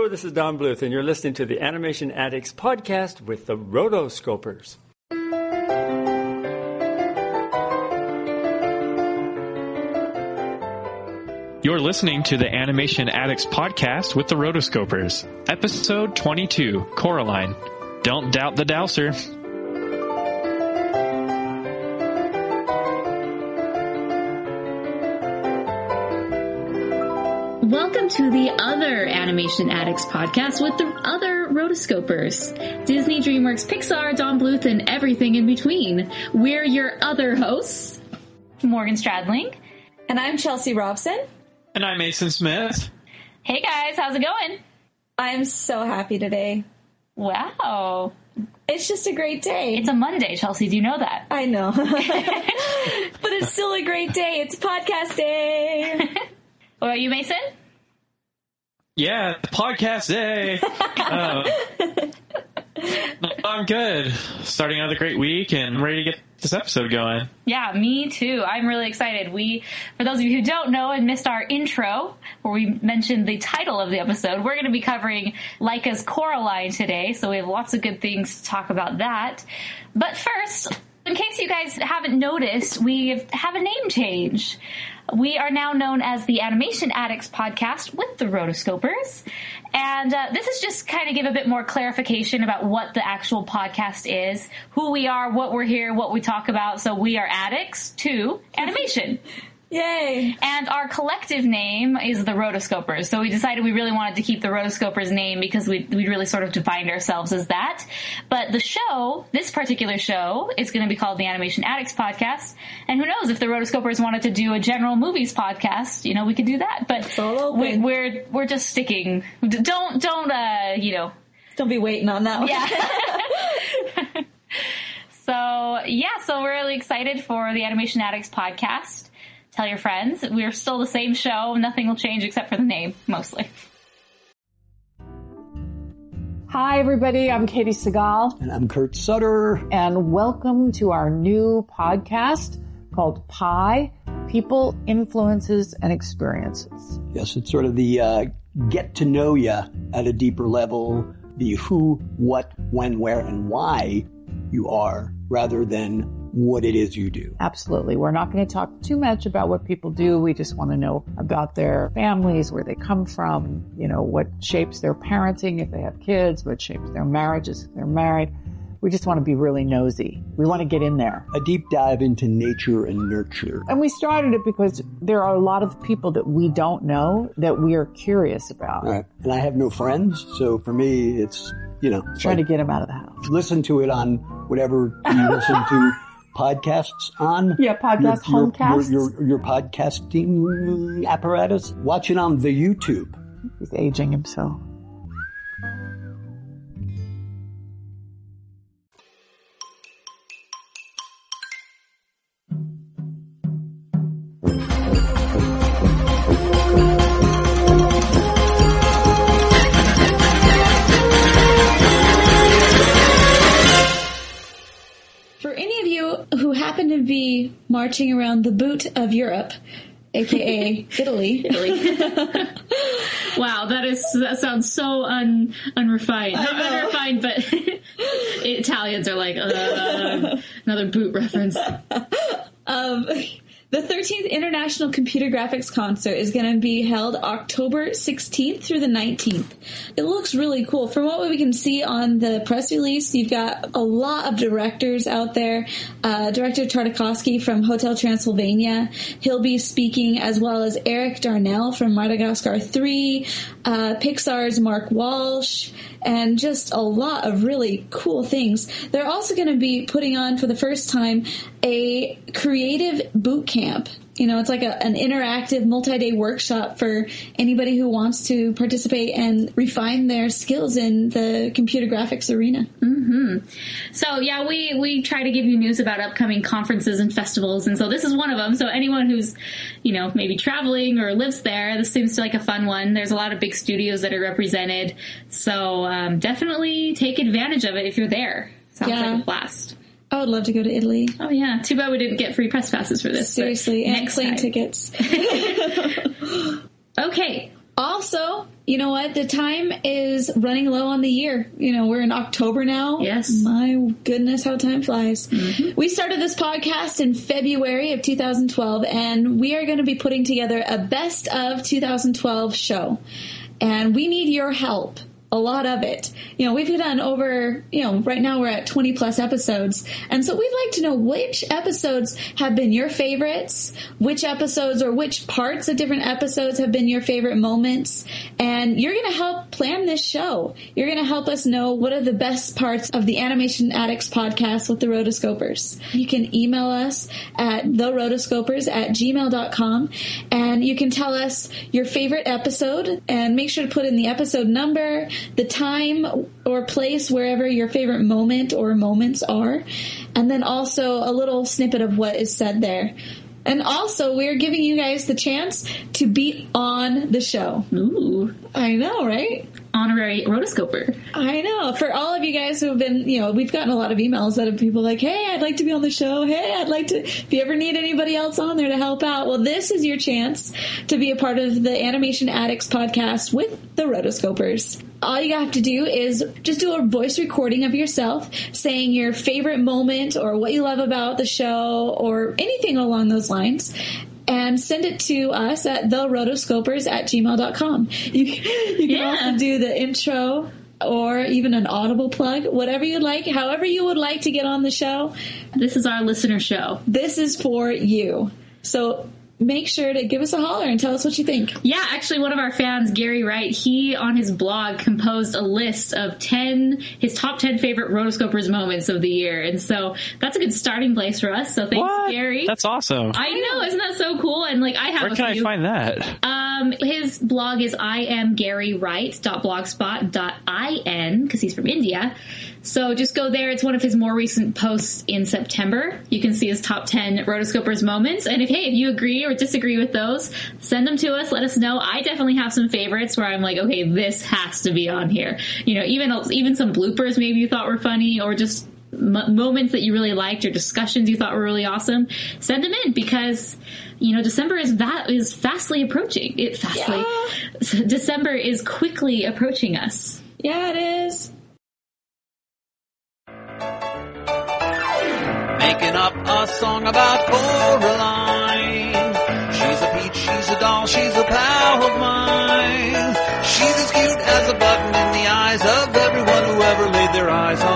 This is Don Bluth, and you're listening to the Animation Addicts podcast with the Rotoscopers. You're listening to the Animation Addicts podcast with the Rotoscopers. Episode 22, Coraline. Don't doubt the douser. Welcome to the other Animation Addicts podcast with the other Rotoscopers. Disney, DreamWorks, Pixar, Don Bluth, and everything in between. We're your other hosts, Morgan Stradling. And I'm Chelsea Robson. And I'm Mason Smith. Hey guys, how's it going? I'm so happy today. Wow. It's just a great day. It's a Monday, Chelsea. Do you know that? I know. But it's still a great day. It's podcast day. What about you, Mason? Yeah, podcast day. I'm good. Starting another great week and ready to get this episode going. Yeah, me too. I'm really excited. For those of you who don't know and missed our intro, where we mentioned the title of the episode, we're going to be covering Laika's Coraline today, so we have lots of good things to talk about that. But first, in case you guys haven't noticed, we have a name change. We are now known as the Animation Addicts podcast with the Rotoscopers. And this is just kind of give a bit more clarification about what the actual podcast is, who we are, what we're here, what we talk about. So we are addicts to animation. Yay! And our collective name is the Rotoscopers. So we decided we really wanted to keep the Rotoscopers name because we really sort of defined ourselves as that. But the show, this particular show, is going to be called the Animation Addicts Podcast. And who knows, if the Rotoscopers wanted to do a general movies podcast, we could do that. But it's all open. We're just sticking. Don't be waiting on that one. Yeah. So we're really excited for the Animation Addicts Podcast. Tell your friends. We're still the same show. Nothing will change except for the name, mostly. Hi, everybody. I'm Katie Segal. And I'm Kurt Sutter. And welcome to our new podcast called PIE, People, Influences, and Experiences. Yes, it's sort of the get to know you at a deeper level, the who, what, when, where, and why you are, rather than what it is you do. Absolutely. We're not going to talk too much about what people do. We just want to know about their families, where they come from, what shapes their parenting if they have kids, what shapes their marriages if they're married. We just want to be really nosy. We want to get in there. A deep dive into nature and nurture. And we started it because there are a lot of people that we don't know that we are curious about. Right. And I have no friends, so for me, it's, trying to get them out of the house. Listen to it on whatever you listen to podcasts on. Yeah, homecasts. Your podcasting apparatus. Watch it on the YouTube. He's aging himself. To be marching around the boot of Europe, aka Italy. Wow, that sounds so unrefined. Not unrefined, but Italians are like another boot reference. The 13th International Computer Graphics Concert is going to be held October 16th through the 19th. It looks really cool. From what we can see on the press release, you've got a lot of directors out there. Director Tartakovsky from Hotel Transylvania, he'll be speaking, as well as Eric Darnell from Madagascar 3, Pixar's Mark Walsh, and just a lot of really cool things. They're also going to be putting on, for the first time, a creative boot camp. It's like an interactive multi-day workshop for anybody who wants to participate and refine their skills in the computer graphics arena. Mm-hmm. So, yeah, we try to give you news about upcoming conferences and festivals, and so this is one of them. So anyone who's, maybe traveling or lives there, this seems like a fun one. There's a lot of big studios that are represented, so definitely take advantage of it if you're there. Sounds like a blast. I would love to go to Italy. Oh, yeah. Too bad we didn't get free press passes for this. Seriously, and plane tickets. Okay. Also, you know what? The time is running low on the year. We're in October now. Yes. My goodness, how time flies. Mm-hmm. We started this podcast in February of 2012, and we are going to be putting together a best of 2012 show. And we need your help. A lot of it. We've done over, right now we're at 20 plus episodes. And so we'd like to know which episodes have been your favorites, which episodes or which parts of different episodes have been your favorite moments. And you're going to help plan this show. You're going to help us know what are the best parts of the Animation Addicts podcast with the Rotoscopers. You can email us at therotoscopers@gmail.com, and you can tell us your favorite episode and make sure to put in the episode number, the time or place wherever your favorite moment or moments are, and then also a little snippet of what is said there. And also, we're giving you guys the chance to be on the show. Ooh. I know, right? Honorary rotoscoper. I know. For all of you guys who have been, we've gotten a lot of emails that of people like, hey, I'd like to be on the show. Hey, I'd like to, if you ever need anybody else on there to help out. Well, this is your chance to be a part of the Animation Addicts podcast with the Rotoscopers. All you have to do is just do a voice recording of yourself saying your favorite moment or what you love about the show or anything along those lines, and send it to us at therotoscopers@gmail.com. You can also do the intro or even an audible plug, whatever you'd like, however you would like to get on the show. This is our listener show. This is for you. So make sure to give us a holler and tell us what you think. Yeah, actually, one of our fans, Gary Wright, he on his blog composed a list of his top 10 favorite Rotoscopers moments of the year. And so that's a good starting place for us. So thanks, Gary. That's awesome. I know, isn't that so cool? And I have Where can I find that? His blog is iamgarywright.blogspot.in because he's from India. So just go there. It's one of his more recent posts in September. You can see his top 10 Rotoscopers moments. And if you agree or disagree with those, send them to us. Let us know. I definitely have some favorites where I'm like, okay, this has to be on here. Even some bloopers maybe you thought were funny, or just moments that you really liked or discussions you thought were really awesome. Send them in because, December is fastly approaching. December is quickly approaching us. Yeah, it is. Making up a song about Coraline. She's a peach, she's a doll, she's a pal of mine. She's as cute as a button in the eyes of everyone who ever laid their eyes on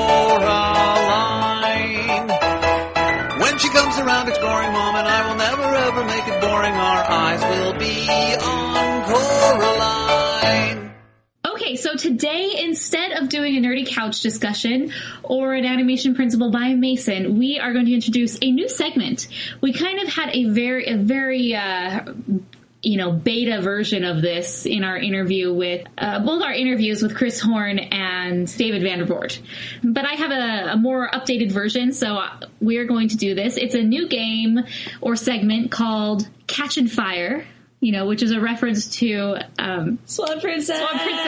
Coraline. When she comes around exploring Mom, and I will never ever make it boring, our eyes will be on Coraline. Okay, so today, instead of doing a nerdy couch discussion or an animation principle by Mason, we are going to introduce a new segment. We kind of had a very beta version of this in our interview with, both our interviews with Chris Horn and David Vandervoort. But I have a more updated version, so we're going to do this. It's a new game or segment called Catch and Fire. Which is a reference to Swan Princess.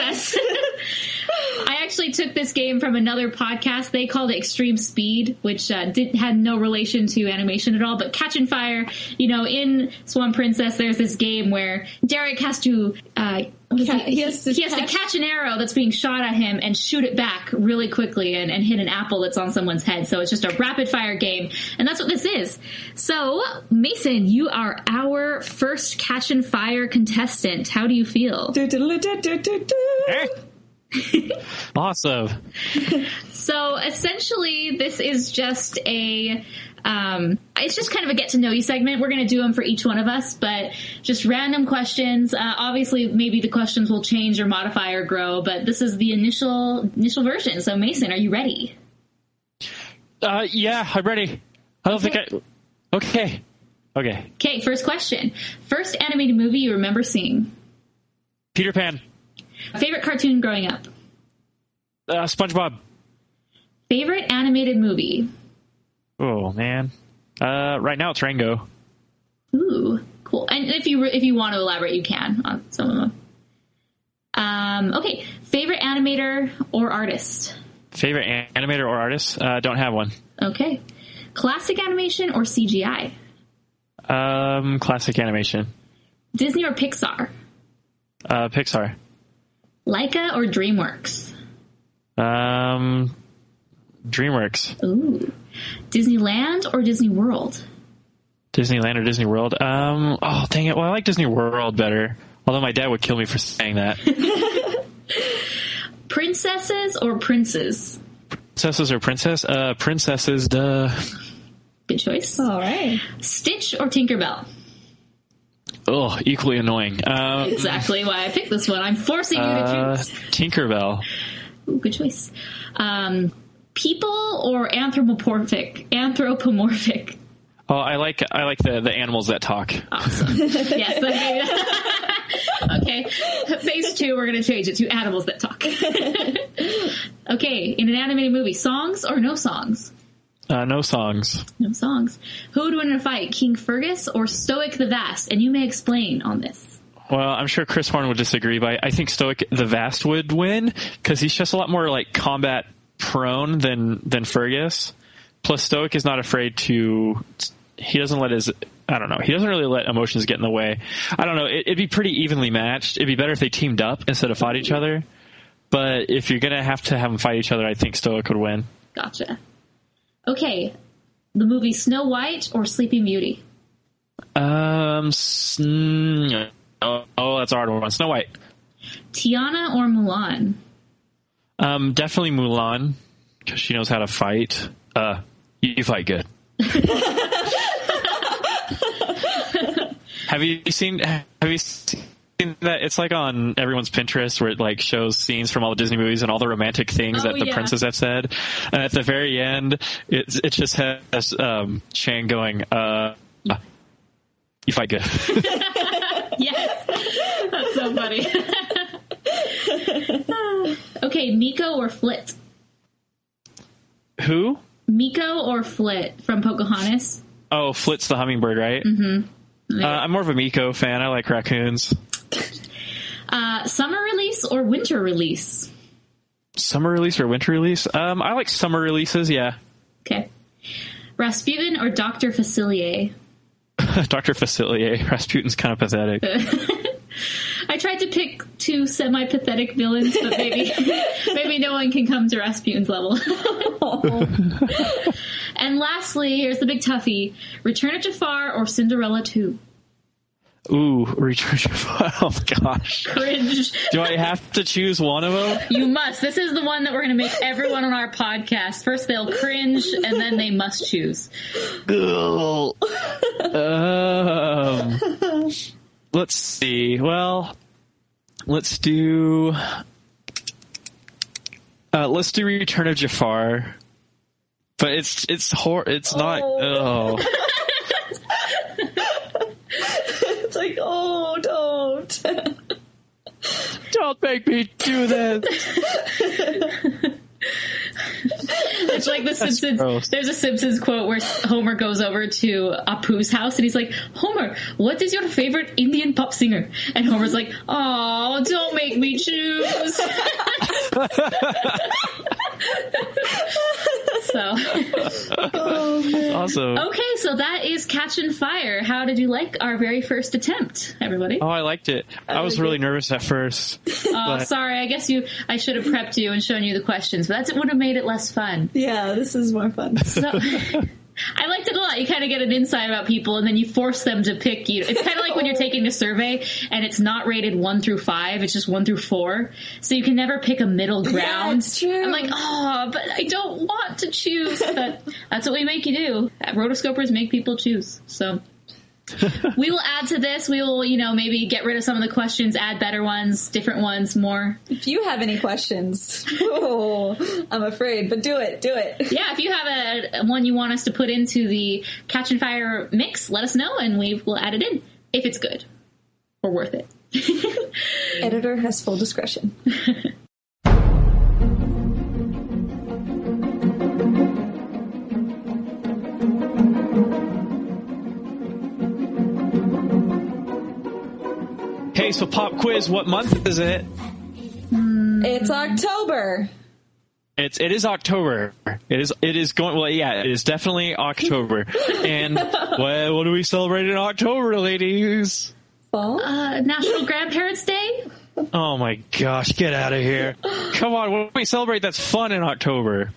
I actually took this game from another podcast. They called it Extreme Speed, which had no relation to animation at all. But Catch and Fire, in Swan Princess, there's this game where Derek has to he has to catch an arrow that's being shot at him and shoot it back really quickly and hit an apple that's on someone's head. So it's just a rapid fire game. And that's what this is. So, Mason, you are our first Catch and Fire contestant. How do you feel? Awesome. So essentially, this is just it's just kind of a get to know you segment. We're going to do them for each one of us, but just random questions. Obviously, maybe the questions will change or modify or grow, but this is the initial version. So, Mason, are you ready? Yeah, I'm ready. I don't think Okay. Okay, first question. First animated movie you remember seeing? Peter Pan. Favorite cartoon growing up? SpongeBob. Favorite animated movie? Oh, man. Right now it's Rango. Ooh, cool. And if you want to elaborate, you can on some of them. Okay, favorite animator or artist? Favorite animator or artist? Don't have one. Okay. Classic animation or CGI? Classic animation. Disney or Pixar? Pixar. Leica or DreamWorks? DreamWorks. Ooh. Disneyland or Disney World? Disneyland or Disney World? Oh, dang it. Well, I like Disney World better. Although my dad would kill me for saying that. Princesses or princes? Princesses or princess? Princesses, duh. Good choice. All right. Stitch or Tinkerbell? Oh, equally annoying. Exactly why I picked this one. I'm forcing you to choose. Tinkerbell. Ooh, good choice. People or anthropomorphic? Anthropomorphic. Oh, I like the animals that talk. Awesome. Yes. Okay. Phase 2, we're going to change it to animals that talk. Okay. In an animated movie, songs or no songs? No songs. No songs. Who would win in a fight, King Fergus or Stoic the Vast? And you may explain on this. Well, I'm sure Chris Horn would disagree, but I think Stoic the Vast would win because he's just a lot more like combat prone than Fergus. Plus, Stoic is not afraid to. He doesn't let his. I don't know. He doesn't really let emotions get in the way. I don't know. It'd be pretty evenly matched. It'd be better if they teamed up instead of fought each other. But if you're gonna have to have them fight each other, I think Stoic would win. Gotcha. Okay, the movie Snow White or Sleeping Beauty? Oh, that's a hard one. Snow White. Tiana or Mulan? Definitely Mulan, because she knows how to fight. You fight good. Have you seen that? It's like on everyone's Pinterest where it like shows scenes from all the Disney movies and all the romantic things that the princes have said. And at the very end, it just has Shang going, you fight good. Yes. That's so funny. Okay, Miko or Flit? Who? Miko or Flit from Pocahontas? Oh, Flit's the hummingbird, right? Mm-hmm. I'm more of a Miko fan. I like raccoons. Summer release or winter release? Summer release or winter release? I like summer releases, yeah. Okay. Rasputin or Dr. Facilier? Dr. Facilier. Rasputin's kind of pathetic. I tried to pick two semi-pathetic villains, but maybe no one can come to Rasputin's level. And lastly, here's the big toughie. Return of Jafar or Cinderella 2? Ooh, Return of Jafar. Oh, gosh. Cringe. Do I have to choose one of them? You must. This is the one that we're going to make everyone on our podcast. First they'll cringe, and then they must choose. Let's see. Well, let's do Return of Jafar. But it's not. Oh. It's like, don't. Don't make me do this. It's like the Simpsons. Gross. There's a Simpsons quote where Homer goes over to Apu's house and he's like, Homer, what is your favorite Indian pop singer? And Homer's like, oh, don't make me choose. So, awesome. Okay, so that is Catchin' Fire. How did you like our very first attempt, everybody? Oh, I liked it. I was really nervous at first. Oh, sorry. I guess I should have prepped you and shown you the questions, but that would have made it less fun. Yeah, this is more fun. So, I liked it a lot. You kind of get an insight about people, and then you force them to pick you. It's kind of like when you're taking a survey, and it's not rated 1 through 5. It's just 1 through 4. So you can never pick a middle ground. Yeah, it's true. I'm like, but I don't want to choose. But that's what we make you do. Rotoscopers make people choose. So we will add to this. We will, maybe get rid of some of the questions, add better ones, different ones, more. If you have any questions, I'm afraid, but do it. Yeah, if you have a one you want us to put into the Catchin' Fire mix, let us know, and we will add it in if it's good or worth it. Editor has full discretion. Hey, so pop quiz, what month is it? It's October. It is October. It is going, well, yeah, it is definitely October. And what do we celebrate in October, ladies? Fall? National Grandparents' Day? Oh my gosh, get out of here. Come on, when we celebrate, that's fun in October.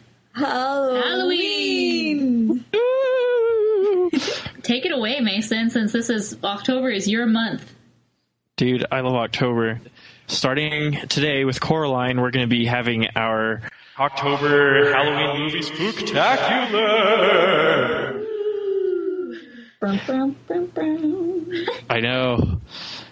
Halloween! Take it away, Mason, since October is your month. Dude, I love October. Starting today with Coraline, we're going to be having our October Halloween movie spooktacular. I know.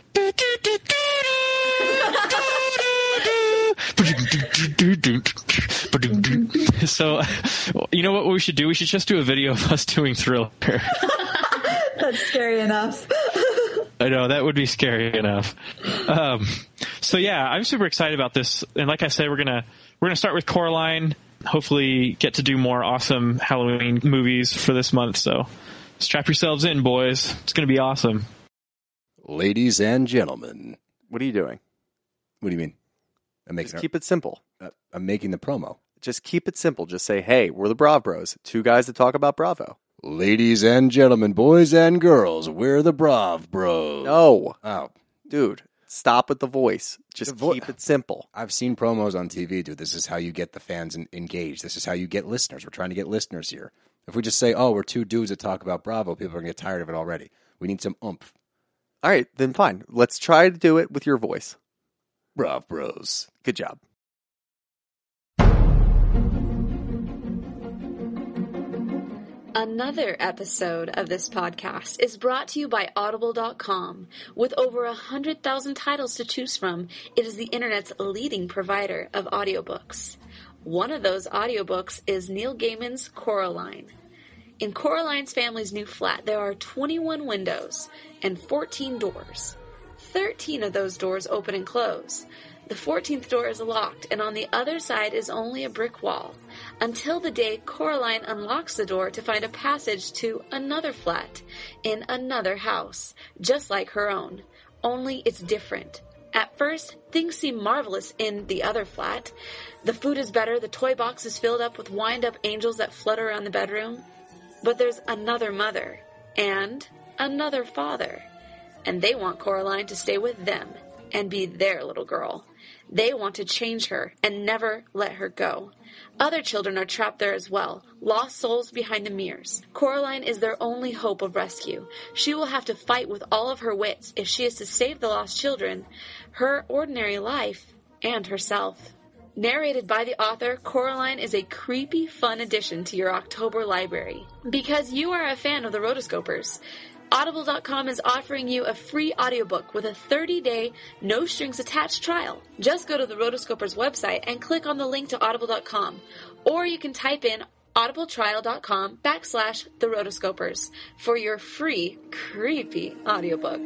So, you know what we should do? We should just do a video of us doing Thriller. That's scary enough. I know, that would be scary enough. So yeah, I'm super excited about this. And like I said, we're gonna start with Coraline. Hopefully get to do more awesome Halloween movies for this month. So strap yourselves in, boys. It's gonna be awesome. Ladies and gentlemen. What are you doing? What do you mean? Just keep it simple. I'm making the promo. Just keep it simple. Just say, hey, we're the Brav Bros. Two guys that talk about Bravo. Ladies and gentlemen, boys and girls, we're the Brav Bros. No. Oh. Dude, stop with the voice. Just keep it simple. I've seen promos on TV, dude. This is how you get the fans engaged. This is how you get listeners. We're trying to get listeners here. If we just say, oh, we're two dudes that talk about Bravo, people are going to get tired of it already. We need some oomph. All right, then fine. Let's try to do it with your voice. Brav Bros. Good job. Another episode of this podcast is brought to you by Audible.com. With over 100,000 titles to choose from, it is the internet's leading provider of audiobooks. One of those audiobooks is Neil Gaiman's Coraline. In Coraline's family's new flat, there are 21 windows and 14 doors. 13 of those doors open and close. The 14th door is locked, and on the other side is only a brick wall, until the day Coraline unlocks the door to find a passage to another flat in another house, just like her own. Only it's different. At first, things seem marvelous in the other flat. The food is better, the toy box is filled up with wind-up angels that flutter around the bedroom. But there's another mother, and another father, and they want Coraline to stay with them and be their little girl. They want to change her and never let her go. Other children are trapped there as well, lost souls behind the mirrors. Coraline is their only hope of rescue. She will have to fight with all of her wits if she is to save the lost children, her ordinary life, and herself. Narrated by the author, Coraline is a creepy, fun addition to your October library. Because you are a fan of the Rotoscopers, Audible.com is offering you a free audiobook with a 30-day, no-strings-attached trial. Just go to the Rotoscopers website and click on the link to Audible.com. Or you can type in audibletrial.com/the Rotoscopers for your free, creepy audiobook.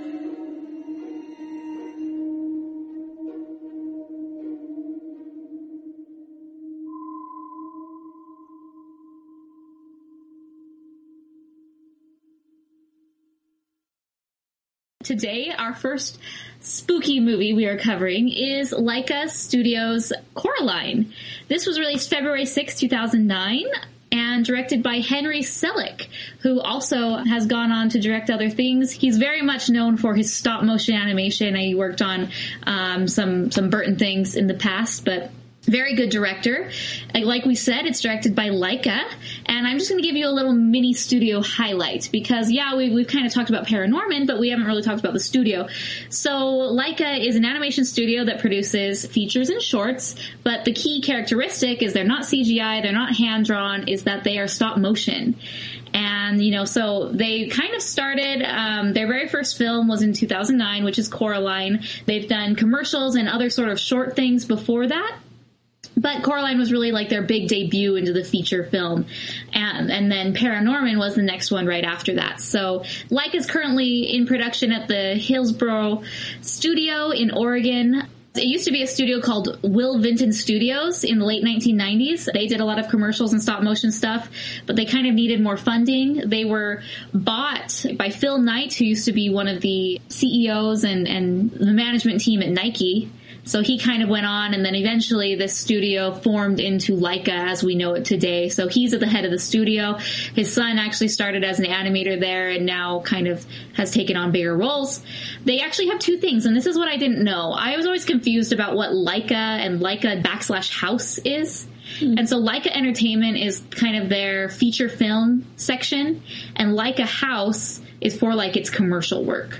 Today, our first spooky movie we are covering is Laika Studios' Coraline. This was released February 6, 2009, and directed by Henry Selick, who also has gone on to direct other things. He's very much known for his stop-motion animation. He worked on some Burton things in the past, but very good director. Like we said, it's directed by Laika, and I'm just going to give you a little mini studio highlight because, yeah, we've kind of talked about Paranorman, but we haven't really talked about the studio. So Laika is an animation studio that produces features and shorts, but the key characteristic is they're not CGI, they're not hand-drawn, is that they are stop motion. And, so they kind of started, their very first film was in 2009, which is Coraline. They've done commercials and other sort of short things before that. But Coraline was really like their big debut into the feature film. And then Paranorman was the next one right after that. So Laika is currently in production at the Hillsboro Studio in Oregon. It used to be a studio called Will Vinton Studios in the late 1990s. They did a lot of commercials and stop motion stuff, but they kind of needed more funding. They were bought by Phil Knight, who used to be one of the CEOs and the management team at Nike. So he kind of went on, and then eventually this studio formed into Laika as we know it today. So he's at the head of the studio. His son actually started as an animator there and now kind of has taken on bigger roles. They actually have two things, and this is what I didn't know. I was always confused about what Laika and Laika/House is. And so Laika Entertainment is kind of their feature film section, and Laika House is for like its commercial work.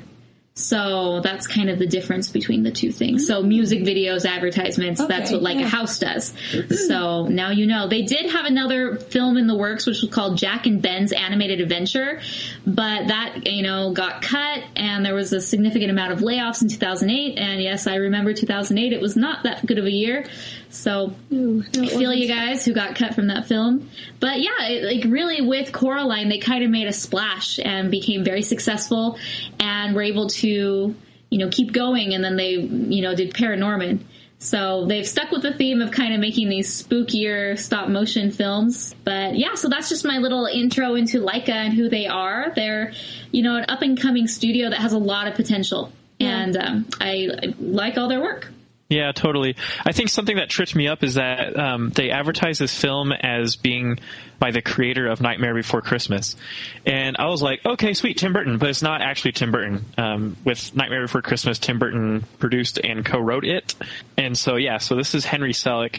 So that's kind of the difference between the two things. So music videos, advertisements, that's what Laika House does. So now you know. They did have another film in the works, which was called Jack and Ben's Animated Adventure, but that, got cut, and there was a significant amount of layoffs in 2008. And yes, I remember 2008. It was not that good of a year. So I feel you guys who got cut from that film. But yeah, really with Coraline, they kind of made a splash and became very successful and were able to, keep going. And then they, did Paranorman. So they've stuck with the theme of kind of making these spookier stop motion films. But yeah, so that's just my little intro into Laika and who they are. They're, an up and coming studio that has a lot of potential. Yeah. And I like all their work. Yeah, totally. I think something that tripped me up is that they advertise this film as being by the creator of Nightmare Before Christmas. And I was like, okay, sweet, Tim Burton. But it's not actually Tim Burton. With Nightmare Before Christmas, Tim Burton produced and co-wrote it. And so, so this is Henry Selick.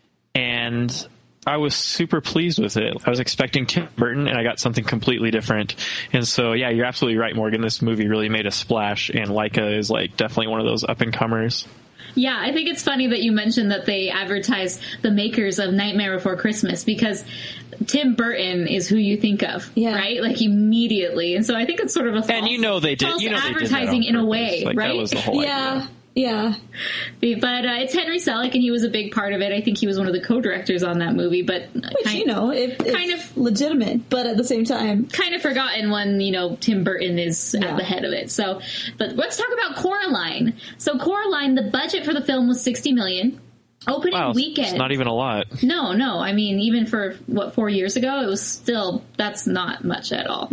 And I was super pleased with it. I was expecting Tim Burton, and I got something completely different. And so, yeah, you're absolutely right, Morgan. This movie really made a splash, and Laika is definitely one of those up-and-comers. Yeah, I think it's funny that you mentioned that they advertise the makers of Nightmare Before Christmas, because Tim Burton is who you think of, right? Immediately. And so I think it's sort of a false, and they did advertising in a way, right? That was the whole idea. Yeah. But it's Henry Selick, and he was a big part of it. I think he was one of the co-directors on that movie. But it's kind of legitimate, but at the same time, kind of forgotten when Tim Burton is at the head of it. So, but let's talk about Coraline. So Coraline, the budget for the film was $60 million. Opening weekend, it's not even a lot. No. I mean, even for 4 years ago, it was still, that's not much at all.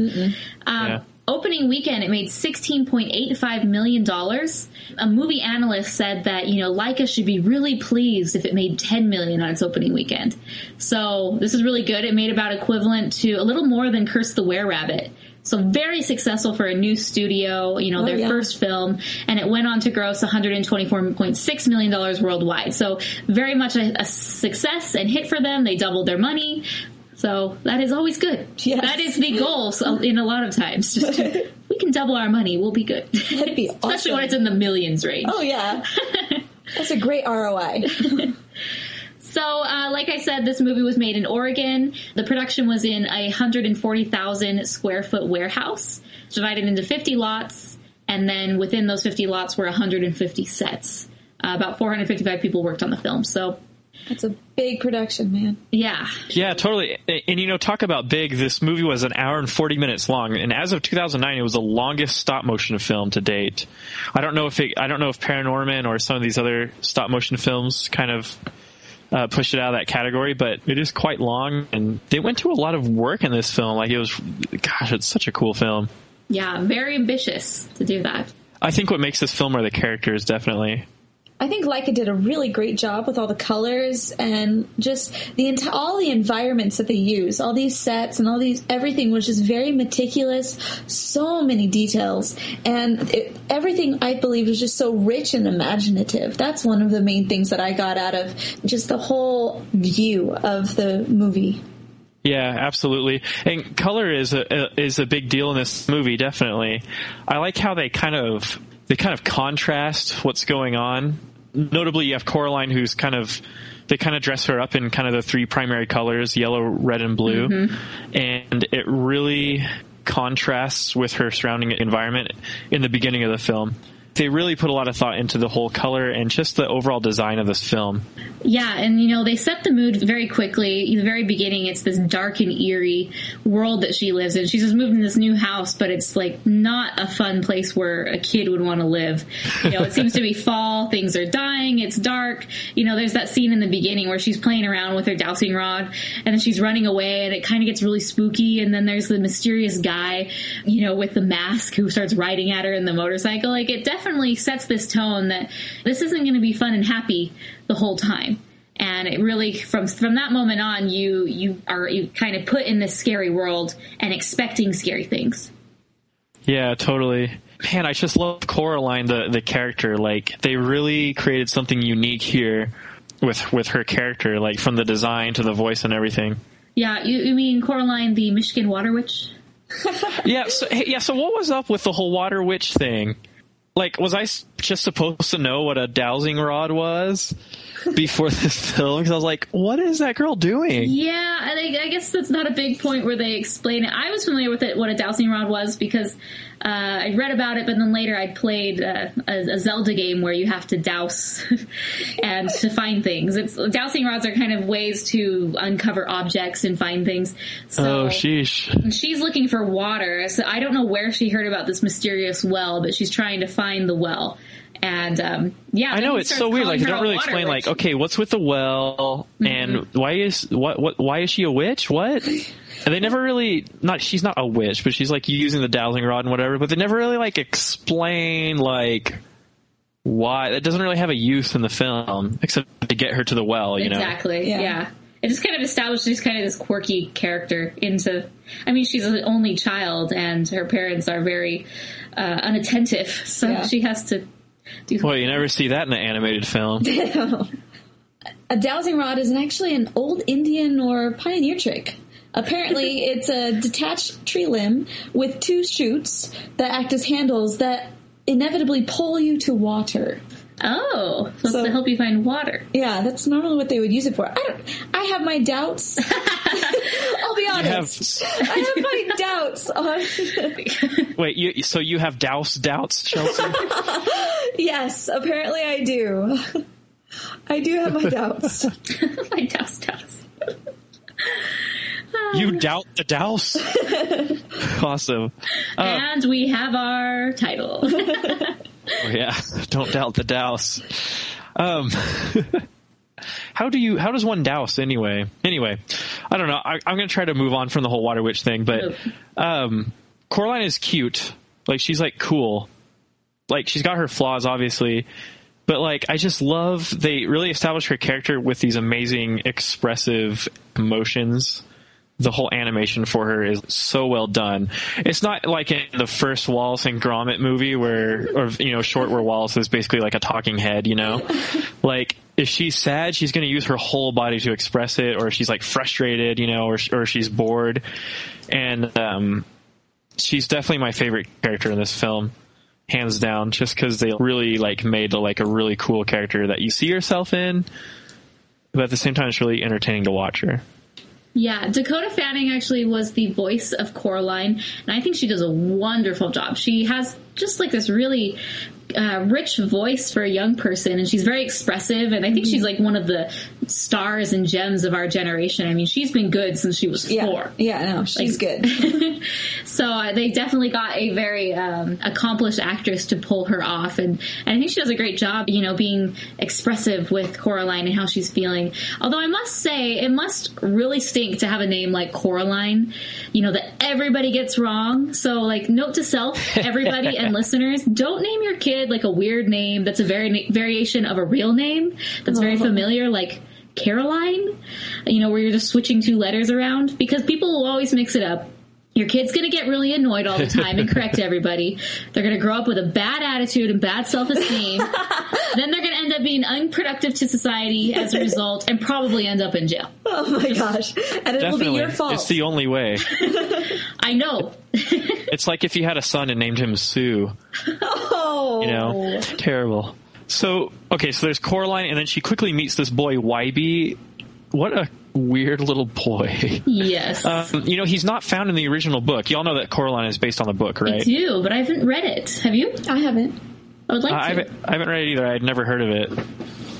Opening weekend, it made $16.85 million. A movie analyst said that, Laika should be really pleased if it made $10 million on its opening weekend. So this is really good. It made about equivalent to a little more than Curse the Were-Rabbit. So very successful for a new studio, their first film, and it went on to gross $124.6 million worldwide. So very much a success and hit for them. They doubled their money. So that is always good. Yes. That is the goal in a lot of times. Just we can double our money, we'll be good. That'd be awesome. Especially when it's in the millions range. Oh, yeah. That's a great ROI. So, like I said, this movie was made in Oregon. The production was in a 140,000 square foot warehouse, divided into 50 lots. And then within those 50 lots were 150 sets. About 455 people worked on the film. So that's a big production, man. Yeah. Yeah, totally. And, talk about big. This movie was an hour and 40 minutes long. And as of 2009, it was the longest stop motion film to date. I don't know if Paranorman or some of these other stop motion films kind of pushed it out of that category, but it is quite long. And they went to a lot of work in this film. It's such a cool film. Yeah, very ambitious to do that. I think what makes this film are the characters, definitely. I think Laika did a really great job with all the colors and just all the environments that they use, all these sets and everything was just very meticulous, so many details. And everything, I believe, was just so rich and imaginative. That's one of the main things that I got out of just the whole view of the movie. Yeah, absolutely. And color is a big deal in this movie, definitely. I like how they kind of contrast what's going on. Notably, you have Coraline, who's they dress her up in kind of the three primary colors, yellow, red, and blue. Mm-hmm. And it really contrasts with her surrounding environment in the beginning of the film. They really put a lot of thought into the whole color and just the overall design of this film. Yeah, and they set the mood very quickly. In the very beginning, it's this dark and eerie world that she lives in. She's just moved in this new house, but it's not a fun place where a kid would want to live. It seems to be fall, things are dying, it's dark. There's that scene in the beginning where she's playing around with her dowsing rod, and then she's running away, and it kind of gets really spooky, and then there's the mysterious guy, with the mask who starts riding at her in the motorcycle. It definitely definitely sets this tone that this isn't going to be fun and happy the whole time. And it really, from that moment on, you kind of put in this scary world and expecting scary things. Yeah, totally. Man, I just love Coraline, the character. Like, they really created something unique here with her character, like from the design to the voice and everything. Yeah, you mean Coraline, the Michigan Water Witch? Yeah. So what was up with the whole water witch thing? Like, was I just supposed to know what a dowsing rod was before this film? Because I was like, what is that girl doing? Yeah, I guess that's not a big point where they explain it. I was familiar with what a dowsing rod was because I read about it, but then later I played a Zelda game where you have to douse and to find things. Dowsing rods are kind of ways to uncover objects and find things. So, oh, sheesh. She's looking for water. So I don't know where she heard about this mysterious well, but she's trying to find the well. And I know it's so weird. Like, they don't really explain. Like, okay, what's with the well, and why is she a witch? What? And they never really she's not a witch, but she's like using the dowsing rod and whatever. But they never really like explain like why. It doesn't really have a use in the film except to get her to the well. You know? Exactly. Yeah. It just kind of establishes kind of this quirky character into. I mean, she's an only child, and her parents are very unattentive, so she has to. Well, you never see that in an animated film. A dowsing rod is actually an old Indian or pioneer trick. Apparently, it's a detached tree limb with two shoots that act as handles that inevitably pull you to water. Oh, so to help you find water. Yeah, that's normally what they would use it for. I have my doubts. I'll be honest. I have my doubts on. Wait, so you have doubts, Chelsea? Yes, apparently I do. I do have my doubts. My doubts. You doubt the douse? Awesome. And we have our title. Oh, yeah, don't doubt the douse. How does one douse anyway? Anyway, I don't know. I'm going to try to move on from the whole water witch thing, but Coraline is cute. Like, she's like cool. Like, she's got her flaws, obviously, but like, I just love, they really establish her character with these amazing expressive emotions. The whole animation for her is so well done. It's not like in the first Wallace and Gromit movie short where Wallace is basically like a talking head, you know? Like, if she's sad, she's going to use her whole body to express it, or she's like frustrated, you know, or she's bored. And she's definitely my favorite character in this film, hands down, just because they really like made like a really cool character that you see yourself in, but at the same time it's really entertaining to watch her. Yeah, Dakota Fanning actually was the voice of Coraline, and I think she does a wonderful job. She has just like this really rich voice for a young person, and she's very expressive, and I think she's like one of the stars and gems of our generation. I mean, she's been good since she was 4. Yeah, no, she's good. So they definitely got a very accomplished actress to pull her off, and I think she does a great job, you know, being expressive with Coraline and how she's feeling. Although I must say, it must really stink to have a name like Coraline, you know, that everybody gets wrong. So, like, note to self, everybody and listeners, don't name your kid like a weird name that's a variation of a real name that's very familiar, like Caroline, you know, where you're just switching 2 letters around, because people will always mix it up. Your kid's going to get really annoyed all the time and correct everybody. They're going to grow up with a bad attitude and bad self-esteem. Then they're going to end up being unproductive to society as a result, and probably end up in jail. Oh my gosh. And it will be your fault. It's the only way. I know. It's like if you had a son and named him Sue. Oh. You know? Terrible. So there's Coraline, and then she quickly meets this boy, Wybie. What a weird little boy. Yes. You know, he's not found in the original book. Y'all know that Coraline is based on the book, right? I do, but I haven't read it. Have you? I haven't. I would like to. I haven't read it either. I'd never heard of it.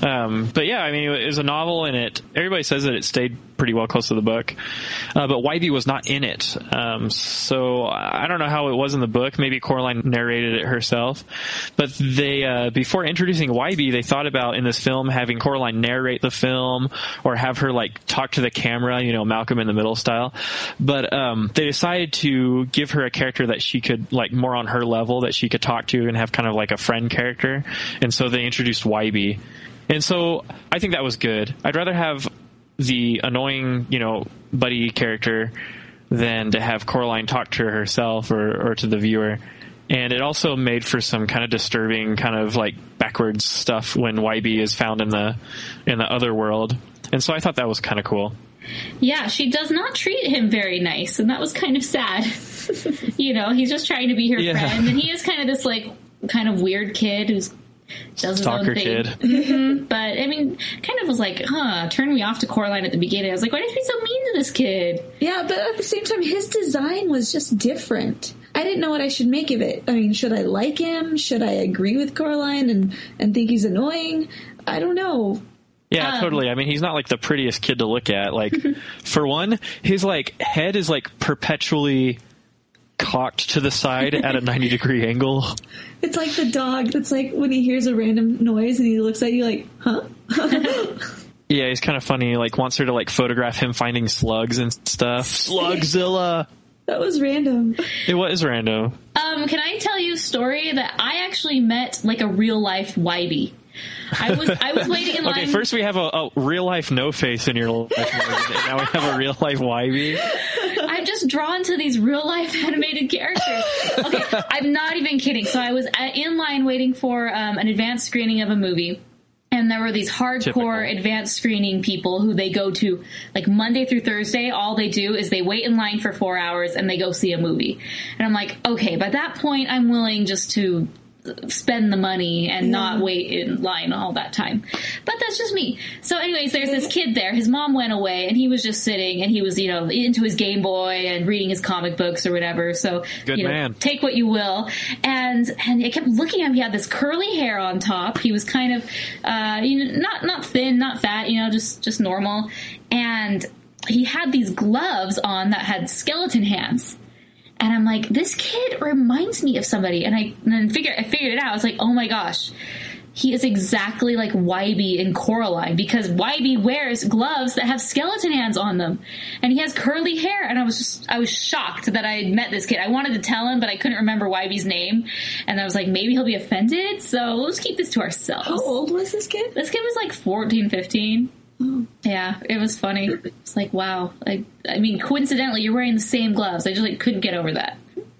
But yeah, I mean, it was a novel, and everybody says that it stayed pretty well close to the book. But Wybie was not in it. So I don't know how it was in the book. Maybe Coraline narrated it herself. But they, before introducing Wybie, they thought about in this film having Coraline narrate the film or have her like talk to the camera, Malcolm in the Middle style. But they decided to give her a character that she could, like, more on her level, that she could talk to and have kind of like a friend character. And so they introduced Wybie. And so I think that was good. I'd rather have the annoying, buddy character than to have Coraline talk to herself or to the viewer. And it also made for some kind of disturbing, kind of like backwards stuff when Wybie is found in the other world. And so I thought that was kind of cool. Yeah, she does not treat him very nice, and that was kind of sad. He's just trying to be her friend, and he is kind of this like kind of weird kid who's does his own thing. Kid. Mm-hmm. But I mean, kind of was like, turned me off to Coraline at the beginning. I was like, why did you be so mean to this kid? Yeah, but at the same time, his design was just different. I didn't know what I should make of it. I mean, should I like him? Should I agree with Coraline and think he's annoying? I don't know. Yeah, totally. I mean, he's not like the prettiest kid to look at. Like, for one, his like head is like perpetually cocked to the side at a 90-degree angle. It's like the dog that's like when he hears a random noise and he looks at you like, huh? Yeah, he's kind of funny. He like wants her to like photograph him finding slugs and stuff. Slugzilla. That was random. It was random. Can I tell you a story that I actually met like a real life Wybie? I was waiting in line. Okay, first we have a real life No Face in your life, and now we have a real life Wybie. I'm just drawn to these real life animated characters. Okay, I'm not even kidding. So I was in line waiting for an advanced screening of a movie. And there were these hardcore advanced screening people who they go to like Monday through Thursday. All they do is they wait in line for 4 hours and they go see a movie. And I'm like, okay, by that point, I'm willing just to spend the money and not wait in line all that time. But that's just me. So anyways, there's this kid there. His mom went away and he was just sitting and he was, into his Game Boy and reading his comic books or whatever. So, good man. Take what you will. And I kept looking at him. He had this curly hair on top. He was kind of, not thin, not fat, just normal. And he had these gloves on that had skeleton hands. And I'm like, this kid reminds me of somebody. And I figured it out. I was like, oh my gosh, he is exactly like Wybie in Coraline, because Wybie wears gloves that have skeleton hands on them. And he has curly hair. And I was shocked that I had met this kid. I wanted to tell him, but I couldn't remember Wybie's name. And I was like, maybe he'll be offended. So let's keep this to ourselves. How old was this kid? This kid was like 14, 15. Oh. Yeah, it was funny. It's like, wow. I mean, coincidentally, you're wearing the same gloves. I just couldn't get over that.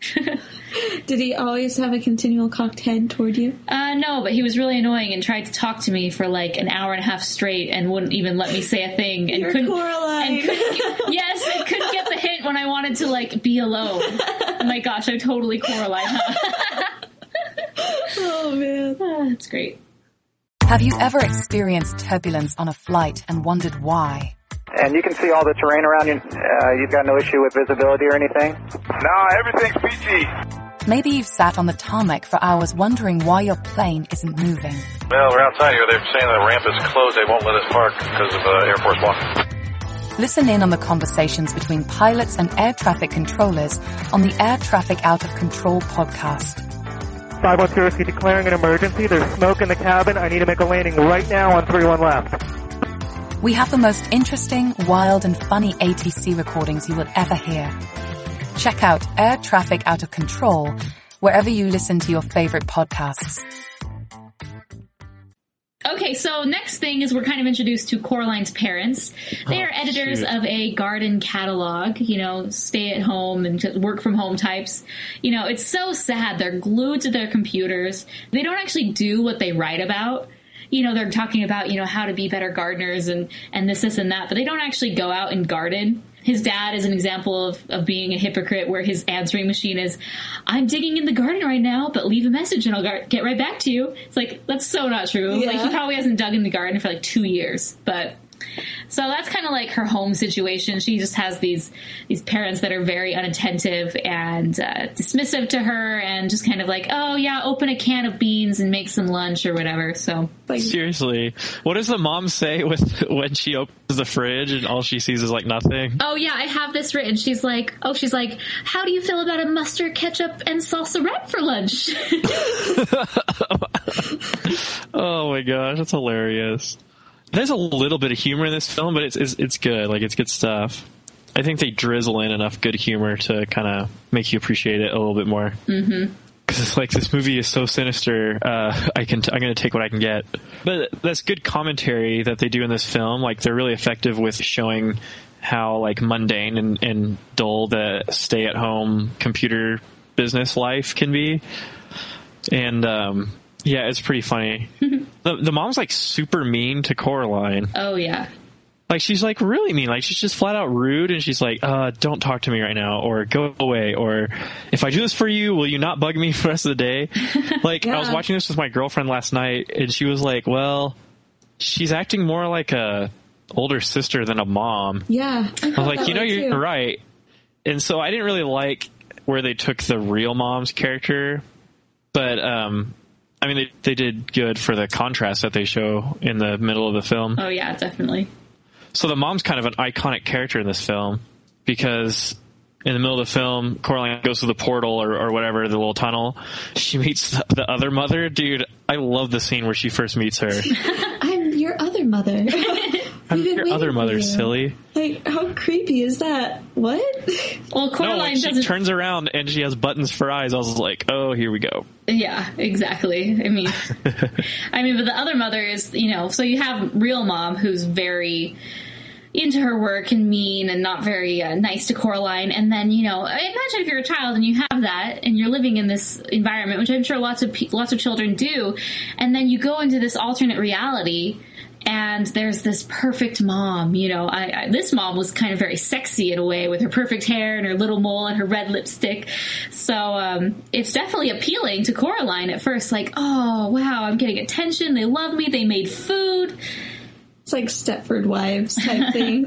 Did he always have a continual cocked head toward you? No, but he was really annoying and tried to talk to me for like an hour and a half straight and wouldn't even let me say a thing. And You're Coraline. Yes, I couldn't get the hint when I wanted to like be alone. Oh my gosh, I'm totally Coraline, huh? Oh man, that's great. Have you ever experienced turbulence on a flight and wondered why? And you can see all the terrain around you. You've got no issue with visibility or anything? No, everything's PG. Maybe you've sat on the tarmac for hours wondering why your plane isn't moving. Well, we're outside here. They're saying the ramp is closed. They won't let us park because of Air Force One. Listen in on the conversations between pilots and air traffic controllers on the Air Traffic Out of Control podcast. 510 declaring an emergency. There's smoke in the cabin. I need to make a landing right now on 31 left. We have the most interesting, wild, and funny ATC recordings you will ever hear. Check out Air Traffic Out of Control wherever you listen to your favorite podcasts. Okay, so next thing is we're kind of introduced to Coraline's parents. They are editors of a garden catalog, stay at home and work from home types. It's so sad. They're glued to their computers. They don't actually do what they write about. They're talking about, how to be better gardeners and this and that, but they don't actually go out and garden. His dad is an example of being a hypocrite, where his answering machine is, I'm digging in the garden right now, but leave a message and I'll get right back to you. It's like, that's so not true. Yeah. Like, he probably hasn't dug in the garden for like 2 years, but So that's kind of like her home situation. She just has these parents that are very unattentive and dismissive to her, and just kind of like, oh yeah, open a can of beans and make some lunch or whatever. So seriously, what does the mom say when she opens the fridge and all she sees is like nothing? Oh yeah, I have this written. She's like, how do you feel about a mustard, ketchup, and salsa wrap for lunch? Oh my gosh, that's hilarious. There's a little bit of humor in this film, but it's good. Like, it's good stuff. I think they drizzle in enough good humor to kind of make you appreciate it a little bit more. Mm-hmm. Because it's like, this movie is so sinister. I'm going to take what I can get. But that's good commentary that they do in this film. Like, they're really effective with showing how like mundane and dull the stay-at-home computer business life can be. And yeah, it's pretty funny. The mom's like super mean to Coraline. Oh yeah. Like, she's like really mean. Like, she's just flat out rude, and she's like, don't talk to me right now, or go away, or if I do this for you, will you not bug me for the rest of the day? Like, yeah. I was watching this with my girlfriend last night, and she was like, well, she's acting more like a older sister than a mom. Yeah. I was like, you're right. And so I didn't really like where they took the real mom's character, but I mean, they did good for the contrast that they show in the middle of the film. Oh, yeah, definitely. So the mom's kind of an iconic character in this film, because in the middle of the film, Coraline goes through the portal or whatever, the little tunnel. She meets the other mother. Dude, I love the scene where she first meets her. I'm your other mother. I'm your other mother, silly. Like, how creepy is that? What? Well, Coraline she turns around and she has buttons for eyes. I was like, oh, here we go. Yeah, exactly. I mean, but the other mother is, so you have real mom who's very into her work and mean and not very nice to Coraline. And then, imagine if you're a child and you have that and you're living in this environment, which I'm sure lots of children do. And then you go into this alternate reality, and there's this perfect mom. This mom was kind of very sexy in a way, with her perfect hair and her little mole and her red lipstick. So it's definitely appealing to Coraline at first. Like, oh, wow, I'm getting attention. They love me. They made food. It's like Stepford Wives type thing.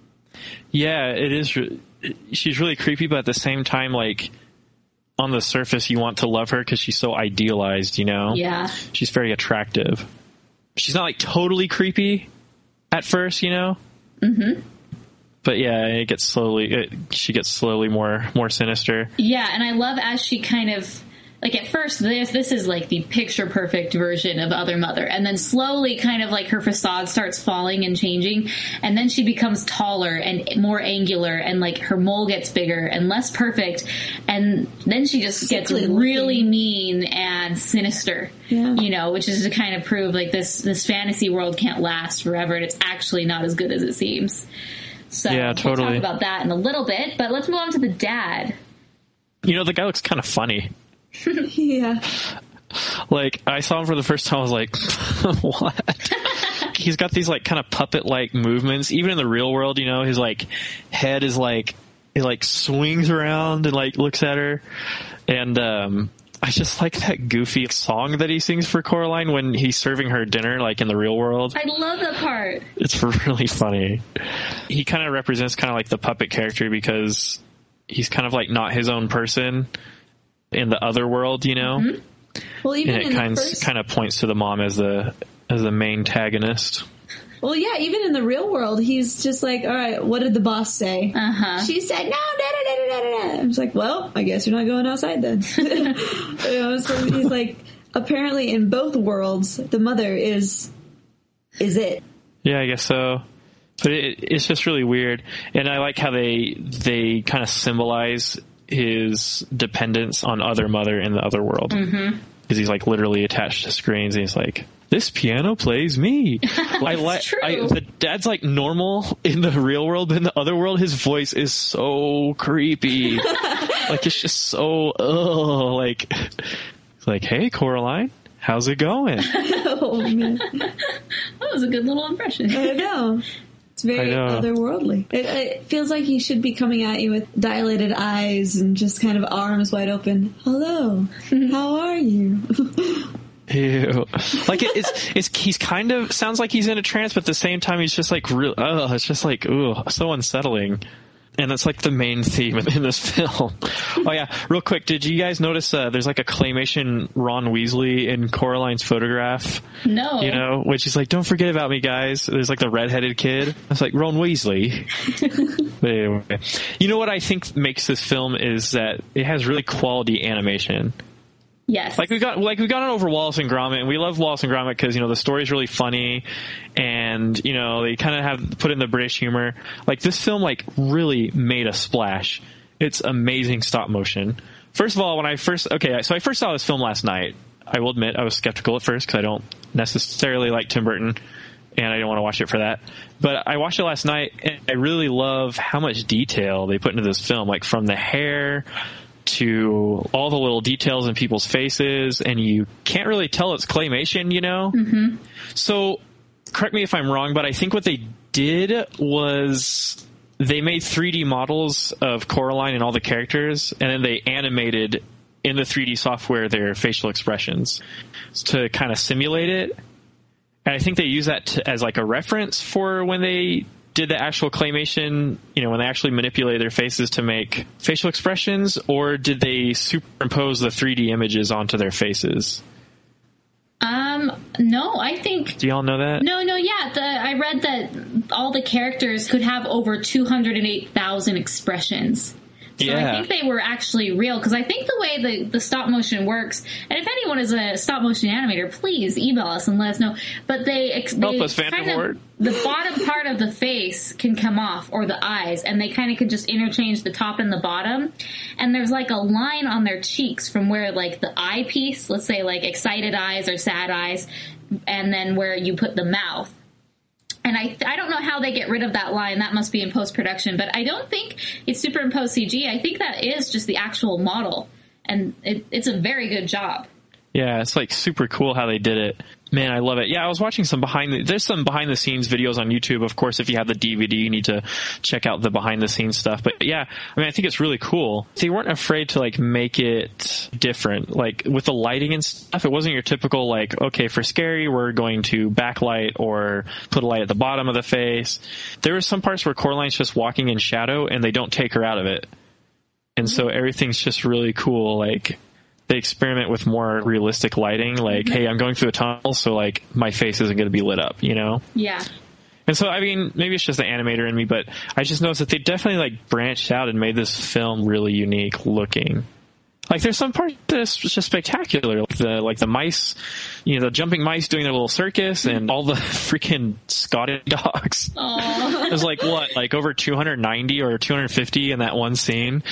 Yeah, it is. She's really creepy, but at the same time, like, on the surface, you want to love her because she's so idealized, Yeah. She's very attractive. She's not like totally creepy at first, Mm-hmm. But yeah, she gets slowly more sinister. Yeah, and I love as she kind of, like, at first this is like the picture perfect version of Other Mother, and then slowly kind of like her facade starts falling and changing, and then she becomes taller and more angular, and like her mole gets bigger and less perfect, and then she just gets really mean and sinister. Yeah. Which is to kind of prove like this fantasy world can't last forever, and it's actually not as good as it seems. So yeah, totally. We'll talk about that in a little bit, but let's move on to the dad. The guy looks kind of funny. Yeah. Like, I saw him for the first time, I was like, what? He's got these like kind of puppet-like movements. Even in the real world, his like head is like, it like swings around and like looks at her. And I just like that goofy song that he sings for Coraline when he's serving her dinner, like in the real world. I love that part. It's really funny. He kind of represents kind of like the puppet character, because he's kind of like not his own person in the other world, Mm-hmm. Well, even and it kind of points to the mom as the main antagonist. Well, yeah, even in the real world, he's just like, all right, what did the boss say? Uh-huh. She said, no, da-da-da-da-da-da. I was like, well, I guess you're not going outside then. So he's like, apparently in both worlds, the mother is it. Yeah, I guess so. But it's just really weird. And I like how they kind of symbolize his dependence on Other Mother in the other world. Mm-hmm. Because he's like literally attached to screens, and he's like, this piano plays me. The dad's like normal in the real world, but in the other world, his voice is so creepy. Like, it's just so, like, hey, Coraline, how's it going? Oh, man. That was a good little impression. I know. It's very otherworldly. It feels like he should be coming at you with dilated eyes and just kind of arms wide open. Hello, how are you? Ew. Like he's kind of sounds like he's in a trance, but at the same time he's just like real. Oh, it's just like so unsettling. And that's like the main theme in this film. Oh yeah, real quick, did you guys notice there's like a claymation Ron Weasley in Coraline's photograph? No. You know, which is like, don't forget about me, guys. There's like the redheaded kid. I was like, Ron Weasley. But anyway, you know what I think makes this film is that it has really quality animation. Yes. Like we got on over Wallace and Gromit, and we love Wallace and Gromit because, you know, the story's really funny, and, you know, they kind of have put in the British humor. Like, this film, like, really made a splash. It's amazing stop motion. First of all, I first saw this film last night. I will admit I was skeptical at first because I don't necessarily like Tim Burton, and I didn't want to watch it for that. But I watched it last night, and I really love how much detail they put into this film, like from the hair to all the little details in people's faces, and you can't really tell it's claymation, you know? Mm-hmm. So, correct me if I'm wrong, but I think what they did was they made 3D models of Coraline and all the characters, and then they animated in the 3D software their facial expressions to kind of simulate it. And I think they use that as like a reference for when they did the actual claymation, you know, when they actually manipulated their faces to make facial expressions, or did they superimpose the 3D images onto their faces? No, I think... Do y'all know that? No, yeah. I read that all the characters could have over 208,000 expressions. So yeah. I think they were actually real, because I think the way the stop motion works, and if anyone is a stop motion animator, please email us and let us know. But help us, Phantom the bottom part of the face can come off, or the eyes, and they kind of can just interchange the top and the bottom. And there's like a line on their cheeks from where like the eyepiece, let's say like excited eyes or sad eyes, and then where you put the mouth. And I don't know how they get rid of that line. That must be in post-production. But I don't think it's superimposed CG. I think that is just the actual model. And it's a very good job. Yeah, it's like super cool how they did it. Man, I love it. Yeah, I was watching there's some behind the scenes videos on YouTube. Of course, if you have the DVD, you need to check out the behind the scenes stuff. But yeah, I mean, I think it's really cool. They weren't afraid to like make it different. Like with the lighting and stuff, it wasn't your typical like, okay, for scary, we're going to backlight or put a light at the bottom of the face. There were some parts where Coraline's just walking in shadow and they don't take her out of it. And so everything's just really cool. Like, they experiment with more realistic lighting, like, hey, I'm going through a tunnel, so like my face isn't going to be lit up, you know? Yeah. And so, I mean, maybe it's just the animator in me, but I just noticed that they definitely like branched out and made this film really unique looking. Like, there's some parts that's just spectacular, like the mice, you know, the jumping mice doing their little circus, and all the freaking Scottish dogs. Aww. There's like like over 290 or 250 in that one scene,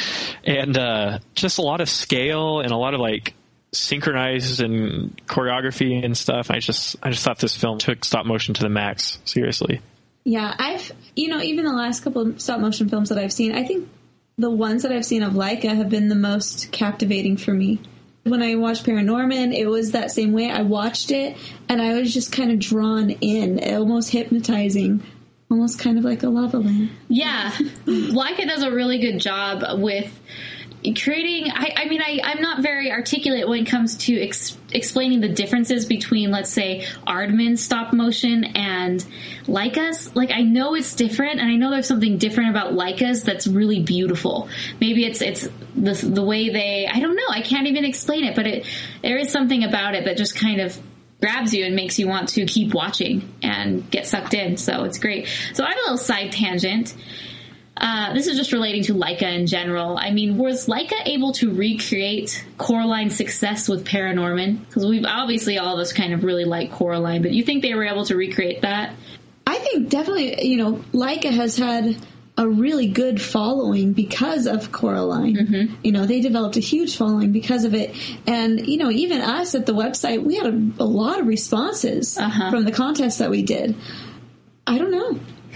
and just a lot of scale and a lot of like synchronized and choreography and stuff. I just thought this film took stop motion to the max. Seriously. Yeah, even the last couple of stop motion films that I've seen, I think the ones that I've seen of Laika have been the most captivating for me. When I watched Paranorman, it was that same way. I watched it, and I was just kind of drawn in, almost hypnotizing, almost kind of like a lava lamp. Yeah. Laika does a really good job with creating... I'm not very articulate when it comes to explaining the differences between, let's say, Aardman's stop motion and Laika's. Like, I know it's different, and I know there's something different about Laika's that's really beautiful. Maybe it's the way they... I don't know. I can't even explain it, but there is something about it that just kind of grabs you and makes you want to keep watching and get sucked in. So it's great. So I have a little side tangent. This is just relating to Laika in general. I mean, was Laika able to recreate Coraline's success with Paranorman? Because we've obviously all of us kind of really like Coraline, but you think they were able to recreate that? I think definitely, Laika has had a really good following because of Coraline. Mm-hmm. They developed a huge following because of it. And, even us at the website, we had a lot of responses from the contest that we did. I don't know.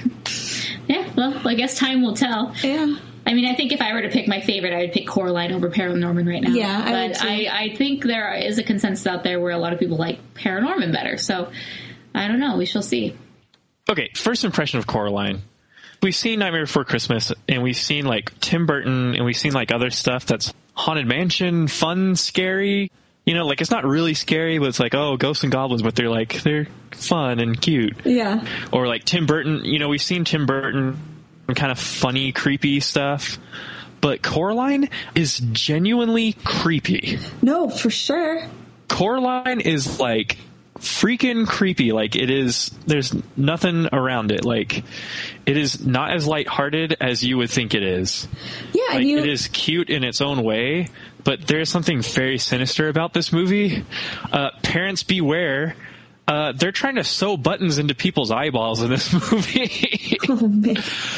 Yeah, well, I guess time will tell. Yeah. I mean, I think if I were to pick my favorite, I would pick Coraline over Paranorman right now. Yeah, but I think there is a consensus out there where a lot of people like Paranorman better. So, I don't know. We shall see. Okay, first impression of Coraline. We've seen Nightmare Before Christmas, and we've seen, like, Tim Burton, and we've seen, like, other stuff that's Haunted Mansion, fun, scary. You know, like, it's not really scary, but it's like, oh, ghosts and goblins, but they're fun and cute. Yeah. Or like Tim Burton, you know, we've seen Tim Burton kind of funny, creepy stuff, but Coraline is genuinely creepy. No, for sure. Coraline is like freaking creepy. Like, it is, there's nothing around it. Like, it is not as lighthearted as you would think it is. Yeah, like, it is cute in its own way, but there's something very sinister about this movie. Parents beware. They're trying to sew buttons into people's eyeballs in this movie. Oh, man.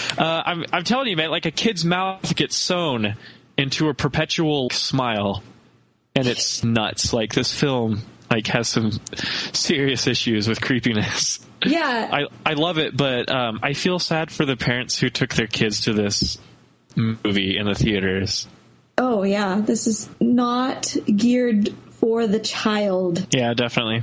I'm telling you, man, like, a kid's mouth gets sewn into a perpetual smile, and it's nuts. Like, this film, like, has some serious issues with creepiness. Yeah. I love it, but I feel sad for the parents who took their kids to this movie in the theaters. Oh, yeah. This is not geared for the child. Yeah, definitely.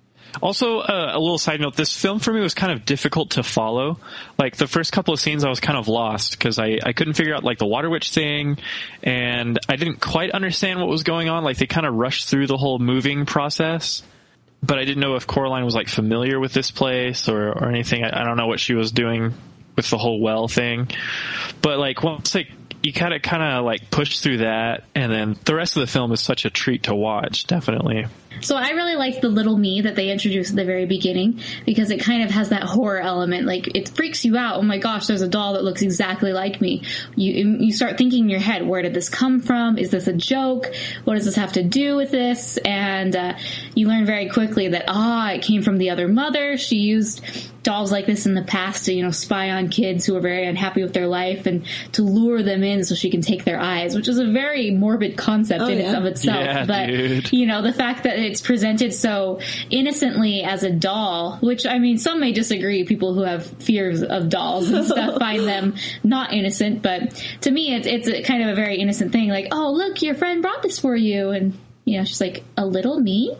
Also, a little side note, this film for me was kind of difficult to follow. Like, the first couple of scenes I was kind of lost because I couldn't figure out, like, the Water Witch thing, and I didn't quite understand what was going on. Like, they kind of rushed through the whole moving process, but I didn't know if Coraline was, like, familiar with this place or anything. I don't know what she was doing with the whole well thing. But, like, once, like, you kind of like push through that, and then the rest of the film is such a treat to watch, definitely. So I really like the little me that they introduced at the very beginning, because it kind of has that horror element. Like, it freaks you out. Oh my gosh, there's a doll that looks exactly like me. You start thinking in your head, where did this come from? Is this a joke? What does this have to do with this? And you learn very quickly that, it came from the other mother. She used dolls like this in the past to, you know, spy on kids who are very unhappy with their life and to lure them in so she can take their eyes, which is a very morbid concept of itself. Yeah, but, dude. you know, the fact that it's presented so innocently as a doll, which, I mean, some may disagree. People who have fears of dolls and stuff find them not innocent. But to me, it's a kind of a very innocent thing. Like, oh, look, your friend brought this for you. And, you know, she's like, a little me?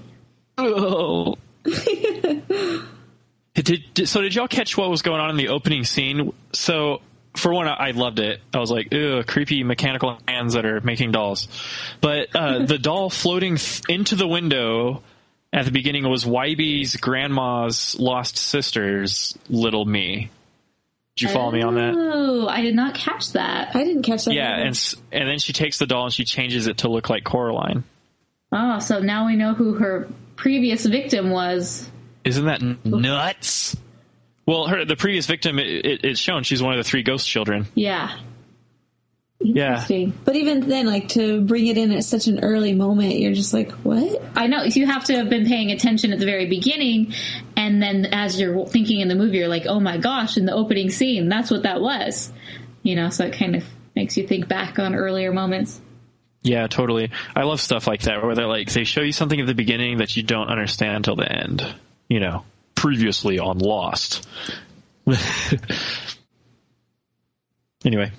Oh. Did y'all catch what was going on in the opening scene? So, for one, I loved it. I was like, ew, creepy mechanical hands that are making dolls. But the doll floating into the window at the beginning was Wybie's grandma's lost sister's little me. Did you follow me on that? Oh, I did not catch that. I didn't catch that. Yeah, and then she takes the doll and she changes it to look like Coraline. Oh, so now we know who her previous victim was. Isn't that nuts? Well, the previous victim, it's shown she's one of the 3 ghost children. Yeah. Interesting. Yeah. But even then, like, to bring it in at such an early moment, you're just like, what? I know. You have to have been paying attention at the very beginning, and then as you're thinking in the movie, you're like, oh my gosh, in the opening scene, that's what that was. You know, so it kind of makes you think back on earlier moments. Yeah, totally. I love stuff like that, where they show you something at the beginning that you don't understand until the end. You know, previously on Lost. Anyway.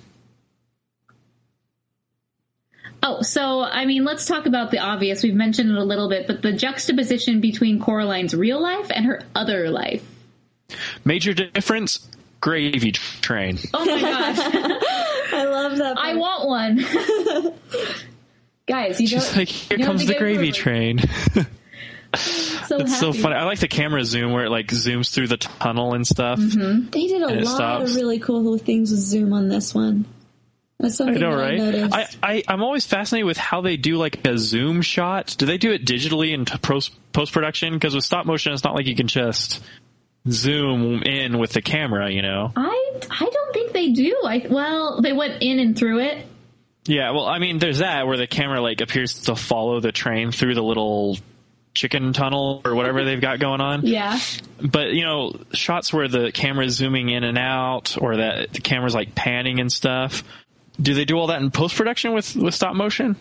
Oh, so, I mean, let's talk about the obvious. We've mentioned it a little bit, but the juxtaposition between Coraline's real life and her other life. Major difference, gravy train. Oh my gosh. I love that part. I want one. Guys, you She's like, here comes the gravy train. It's so funny. I like the camera zoom where it like zooms through the tunnel and stuff. Mm-hmm. They did a lot of really cool things with zoom on this one. That's something I noticed. I'm always fascinated with how they do like a zoom shot. Do they do it digitally in post-production? Because with stop motion, it's not like you can just zoom in with the camera, you know? I don't think they do. They went in and through it. Yeah, well, I mean, there's that where the camera like appears to follow the train through the little chicken tunnel or whatever they've got going on. Yeah. But, you know, shots where the camera's zooming in and out or that the camera's like panning and stuff. Do they do all that in post-production with stop motion?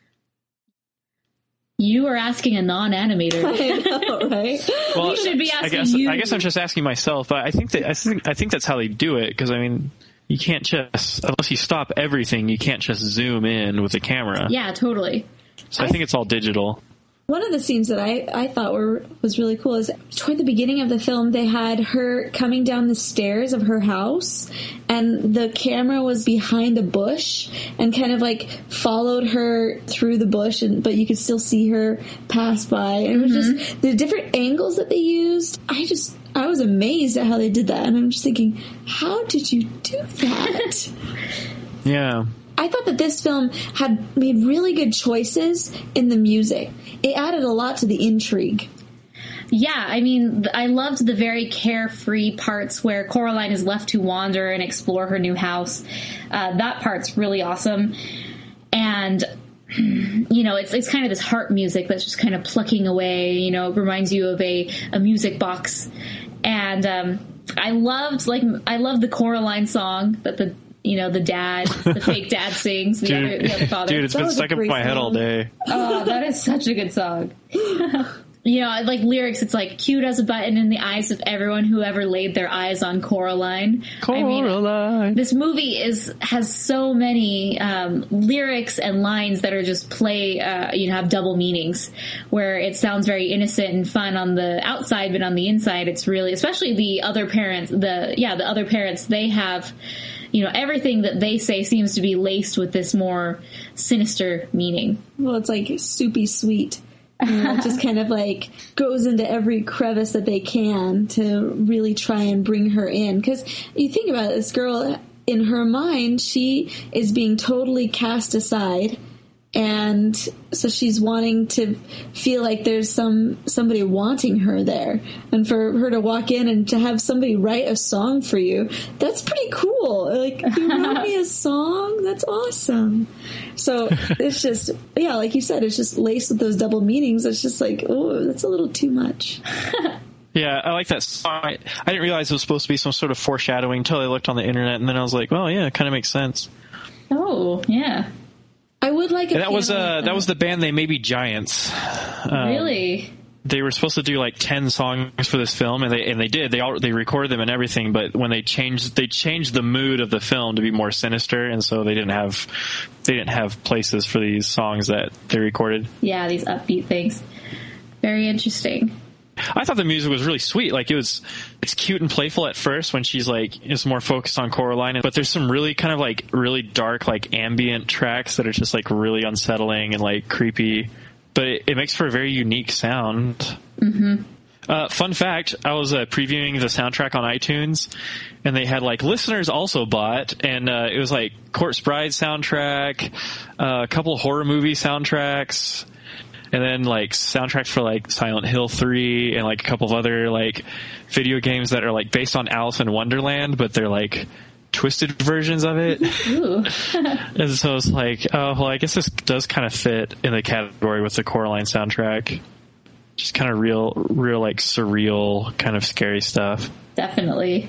You are asking a non-animator. I know, right? Well, we should be asking you. I guess I'm just asking myself, but I think that's how they do it, because I mean, you can't just, unless you stop everything, you can't just zoom in with the camera. Yeah, totally. So I think it's all digital. One of the scenes that I thought was really cool is toward the beginning of the film, they had her coming down the stairs of her house, and the camera was behind a bush and kind of like followed her through the bush, but you could still see her pass by. And it was just the different angles that they used. I was amazed at how they did that, and I'm just thinking, how did you do that? Yeah. I thought that this film had made really good choices in the music. It added a lot to the intrigue. Yeah, I mean, I loved the very carefree parts where Coraline is left to wander and explore her new house. That part's really awesome. And, you know, it's kind of this harp music that's just kind of plucking away, you know, it reminds you of a music box. And I loved the Coraline song that the fake dad sings. The other father. Dude, it's been stuck in my head all day. Oh, that is such a good song. You know, like lyrics, it's like, cute as a button in the eyes of everyone who ever laid their eyes on Coraline. Coraline. I mean, this movie has so many lyrics and lines that are just have double meanings, where it sounds very innocent and fun on the outside, but on the inside, it's really, especially the other parents, the other parents, they have, you know, everything that they say seems to be laced with this more sinister meaning. Well, it's like soupy sweet. You know, it just kind of like goes into every crevice that they can to really try and bring her in. Because you think about it, this girl, in her mind, she is being totally cast aside. And so she's wanting to feel like there's somebody wanting her there. And for her to walk in and to have somebody write a song for you, that's pretty cool. Like, you wrote me a song? That's awesome. So it's just, yeah, like you said, it's just laced with those double meanings. It's just like, oh, that's a little too much. Yeah, I like that song. I didn't realize it was supposed to be some sort of foreshadowing until I looked on the internet, and then I was like, well, yeah, it kind of makes sense. Oh, yeah. I would like that was the band They May Be Giants. Really? They were supposed to do like 10 songs for this film, and they did. They recorded them and everything, but when they changed the mood of the film to be more sinister, and so they didn't have places for these songs that they recorded. Yeah, these upbeat things. Very interesting. I thought the music was really sweet. Like it's cute and playful at first when she's like, it's more focused on Coraline, but there's some really kind of like really dark, like ambient tracks that are just like really unsettling and like creepy, but it makes for a very unique sound. Mm-hmm. Fun fact, I was previewing the soundtrack on iTunes, and they had like listeners also bought, and it was like Corpse Bride soundtrack, a couple horror movie soundtracks, and then like soundtracks for like Silent Hill 3 and like a couple of other like video games that are like based on Alice in Wonderland, but they're like twisted versions of it. And so it's like, oh, well, I guess this does kind of fit in the category with the Coraline soundtrack. Just kind of real like surreal kind of scary stuff. Definitely.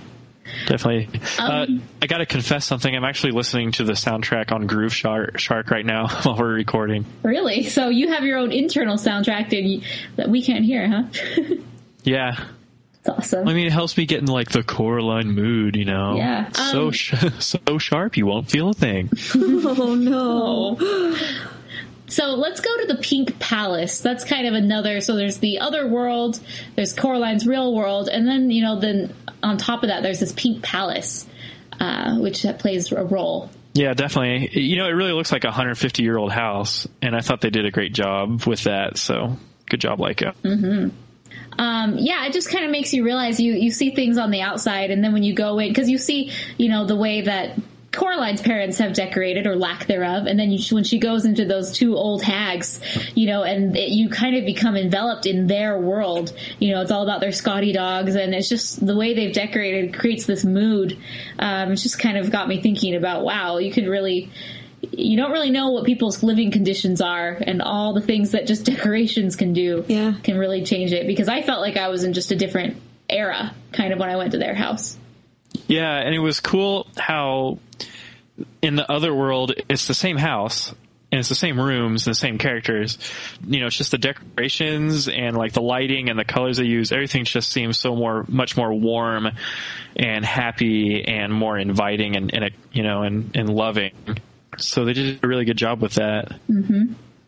I gotta confess something. I'm actually listening to the soundtrack on Groove Shark right now while we're recording. Really? So you have your own internal soundtrack that we can't hear, huh? Yeah. That's awesome. I mean, it helps me get in like the Coraline mood, you know? Yeah. So sharp you won't feel a thing. Oh no. So let's go to the Pink Palace. That's kind of another, so there's the other world, there's Coraline's real world, and then, you know, then on top of that, there's this Pink Palace, which plays a role. Yeah, definitely. You know, it really looks like a 150-year-old house, and I thought they did a great job with that, so good job, Leica. Mm-hmm. Yeah, it just kind of makes you realize you see things on the outside, and then when you go in, because you see, you know, the way that Coraline's parents have decorated, or lack thereof, and then when she goes into those two old hags, you know, and you kind of become enveloped in their world. You know, it's all about their Scotty dogs, and it's just the way they've decorated creates this mood. It's just kind of got me thinking about, wow, you don't really know what people's living conditions are, and all the things that just decorations can do can really change it, because I felt like I was in just a different era kind of when I went to their house. Yeah, and it was cool how in the other world it's the same house and it's the same rooms and the same characters. You know, it's just the decorations and like the lighting and the colors they use. Everything just seems much more warm and happy and more inviting and loving. So they did a really good job with that. Mm-hmm.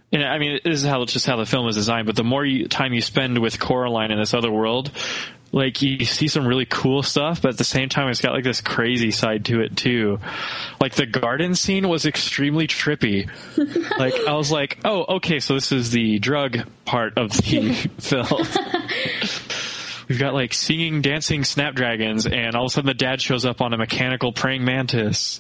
And I mean, this is just how the film is designed, but the more time you spend with Coraline in this other world, like, you see some really cool stuff, but at the same time, it's got like this crazy side to it too. Like, the garden scene was extremely trippy. Like, I was like, oh, okay, so this is the drug part of the film. We've got like singing, dancing snapdragons, and all of a sudden the dad shows up on a mechanical praying mantis.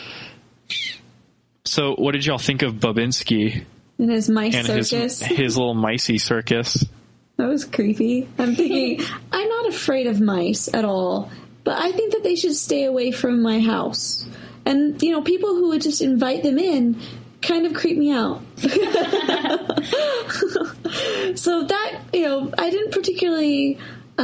So what did y'all think of Babinski? And his mice and circus. His little micey circus. That was creepy. I'm thinking, I'm not afraid of mice at all, but I think that they should stay away from my house. And, you know, people who would just invite them in kind of creep me out. So that, you know, I didn't particularly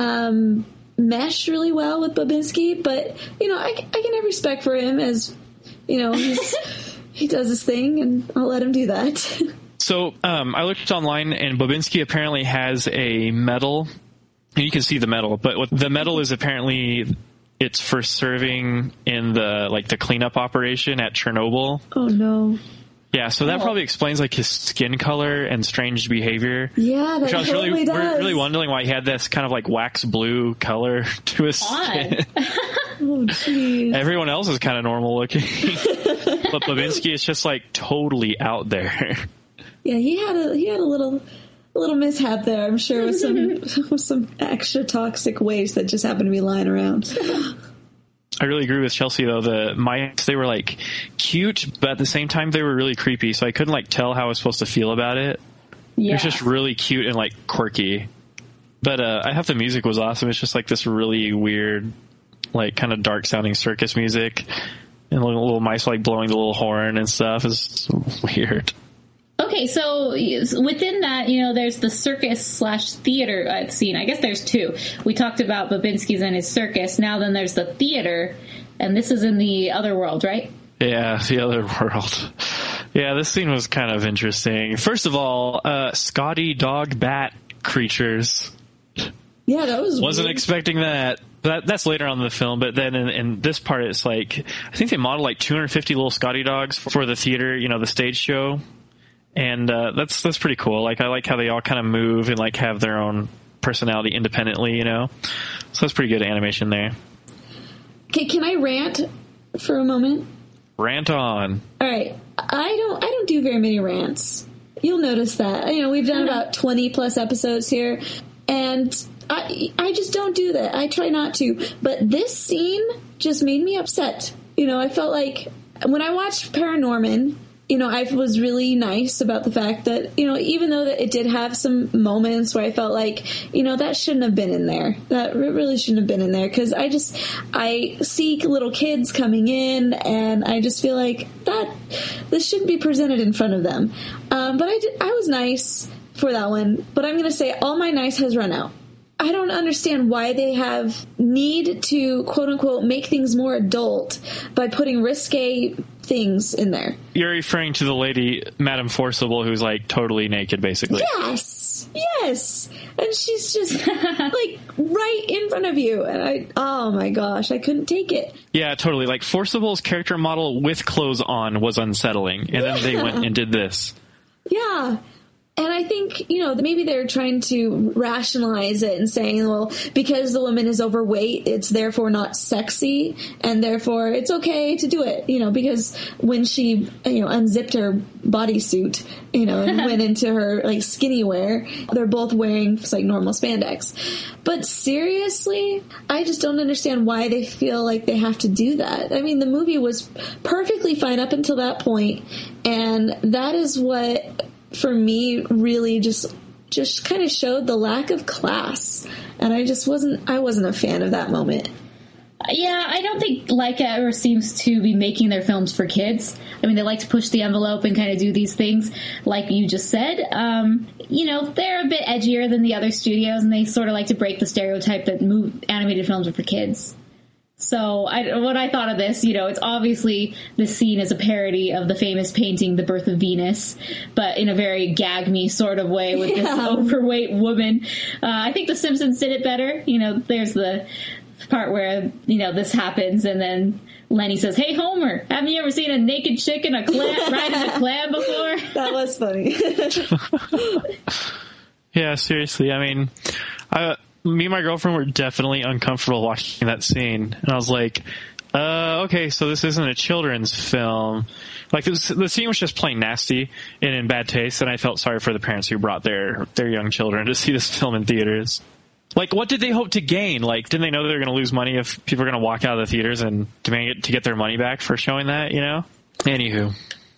mesh really well with Babinski, but, you know, I can have respect for him as, you know, he does his thing, and I'll let him do that. So I looked online, and Babinski apparently has a medal, and you can see the medal, but what the medal is apparently it's for serving in the cleanup operation at Chernobyl. Oh no. Yeah, so that probably explains like his skin color and strange behavior. Yeah, that which I was totally does. really wondering why he had this kind of like wax blue color to his skin. Oh, jeez. Everyone else is kind of normal looking, but Babinski is just like totally out there. Yeah, he had a little mishap there, I'm sure, with some extra toxic waste that just happened to be lying around. I really agree with Chelsea, though. The mice, they were, like, cute, but at the same time, they were really creepy, so I couldn't, like, tell how I was supposed to feel about it. Yeah. It was just really cute and, like, quirky. But I thought the music was awesome. It's just, like, this really weird, like, kind of dark-sounding circus music. And little mice, like, blowing the little horn and stuff. It's weird. Okay, so within that, you know, there's the circus/theater scene. I guess there's two. We talked about Babinski's and his circus. Now then there's the theater, and this is in the other world, right? Yeah, the other world. Yeah, this scene was kind of interesting. First of all, Scotty dog bat creatures. Yeah, that was Wasn't weird. expecting that. That's later on in the film, but then in this part, it's like, I think they modeled like 250 little Scotty dogs for the theater, you know, the stage show. And that's pretty cool. Like, I like how they all kind of move and like have their own personality independently, you know. So that's pretty good animation there. Okay, can I rant for a moment? Rant on. All right, I don't do very many rants. You'll notice that. You know, we've done about 20 plus episodes here, and I just don't do that. I try not to. But this scene just made me upset. You know, I felt like when I watched Paranorman, you know, I was really nice about the fact that, you know, even though that it did have some moments where I felt like, you know, that shouldn't have been in there. That really shouldn't have been in there, because I see little kids coming in, and I just feel like this shouldn't be presented in front of them. But I was nice for that one. But I'm going to say all my nice has run out. I don't understand why they have need to, quote unquote, make things more adult by putting risque things in there. You're referring to the lady, Madame Forcible, who's like totally naked, basically. Yes. And she's just like right in front of you. And oh my gosh, I couldn't take it. Yeah, totally. Like, Forcible's character model with clothes on was unsettling. And then they went and did this. Yeah. And I think, you know, maybe they're trying to rationalize it and saying, well, because the woman is overweight, it's therefore not sexy, and therefore it's okay to do it, you know, because when she, you know, unzipped her bodysuit, you know, and went into her, like, skinny wear, they're both wearing, like, normal spandex. But seriously, I just don't understand why they feel like they have to do that. I mean, the movie was perfectly fine up until that point, and that is what, for me, really just kind of showed the lack of class. And I wasn't a fan of that moment. Yeah, I don't think Laika ever seems to be making their films for kids. I mean, they like to push the envelope and kind of do these things, like you just said. You know, they're a bit edgier than the other studios, and they sort of like to break the stereotype that animated films are for kids. So what I thought of this, you know, it's obviously this scene is a parody of the famous painting, The Birth of Venus, but in a very gag me sort of way with this overweight woman. I think The Simpsons did it better. You know, there's the part where, this happens, and then Lenny says, "Hey, Homer, haven't you ever seen a naked chick in a clam, riding a clam before?" That was funny. Yeah, seriously. I mean, me and my girlfriend were definitely uncomfortable watching that scene. And I was like, okay, so this isn't a children's film. Like, the scene was just plain nasty and in bad taste, and I felt sorry for the parents who brought their young children to see this film in theaters. Like, what did they hope to gain? Like, didn't they know they were going to lose money if people are going to walk out of the theaters and demand to get their money back for showing that, Anywho.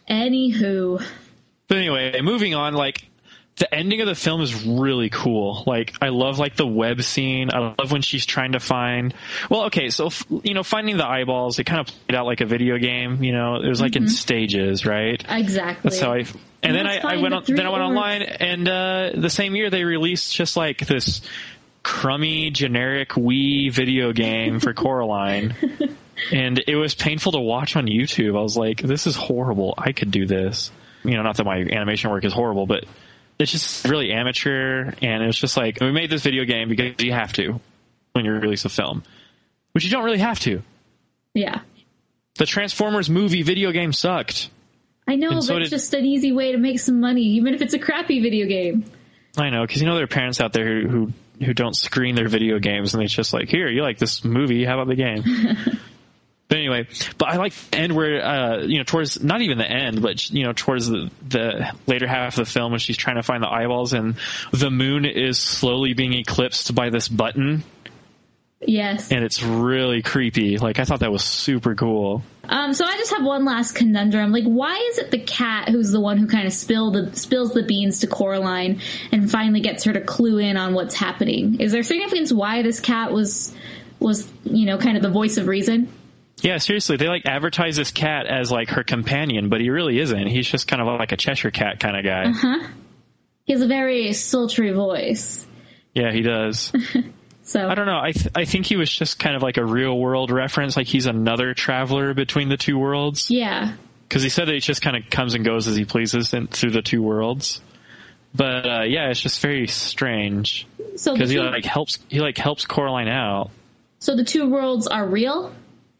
But anyway, moving on, like, the ending of the film is really cool. Like, I love, like, the web scene. I love when she's trying to find... Well, okay, so, finding the eyeballs, it kind of played out like a video game, It was, like, in stages, right? Exactly. That's how And then I went online, and the same year they released just, like, this crummy, generic Wii video game for Coraline. And it was painful to watch on YouTube. I was like, this is horrible. I could do this. Not that my animation work is horrible, but... It's just really amateur, and it's just like, we made this video game because you have to when you release a film. Which you don't really have to. Yeah. The Transformers movie video game sucked. I know, but it's just an easy way to make some money, even if it's a crappy video game. I know, because there are parents out there who don't screen their video games, and it's just like, here, you like this movie, how about the game? But anyway, I like the end where, towards, not even the end, but, towards the later half of the film when she's trying to find the eyeballs and the moon is slowly being eclipsed by this button. Yes. And it's really creepy. Like, I thought that was super cool. So I just have one last conundrum. Like, why is it the cat who's the one who kind of spills the beans to Coraline and finally gets her to clue in on what's happening? Is there significance why this cat was kind of the voice of reason? Yeah, seriously, they advertise this cat as her companion, but he really isn't. He's just kind of like a Cheshire Cat kind of guy. Uh-huh. He has a very sultry voice. Yeah, he does. So I don't know. I think he was just kind of like a real world reference, like he's another traveler between the two worlds. Yeah. Because he said that he just kind of comes and goes as he pleases through the two worlds. But yeah, it's just very strange. So because he helps Coraline out. So the two worlds are real?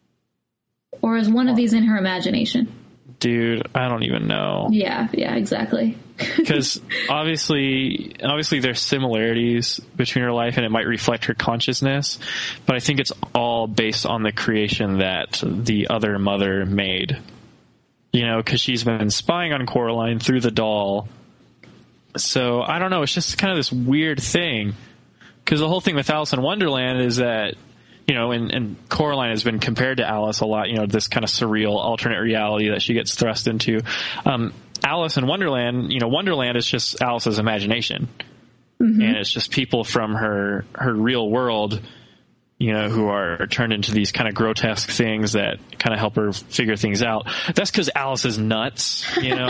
Or is one of these in her imagination? Dude, I don't even know. Yeah, exactly. Because obviously there's similarities between her life and it might reflect her consciousness, but I think it's all based on the creation that the other mother made. Because she's been spying on Coraline through the doll. So, I don't know, it's just kind of this weird thing. Because the whole thing with Alice in Wonderland is that and Coraline has been compared to Alice a lot, this kind of surreal alternate reality that she gets thrust into. Alice in Wonderland, Wonderland is just Alice's imagination. Mm-hmm. And it's just people from her real world, who are turned into these kind of grotesque things that kind of help her figure things out. That's because Alice is nuts,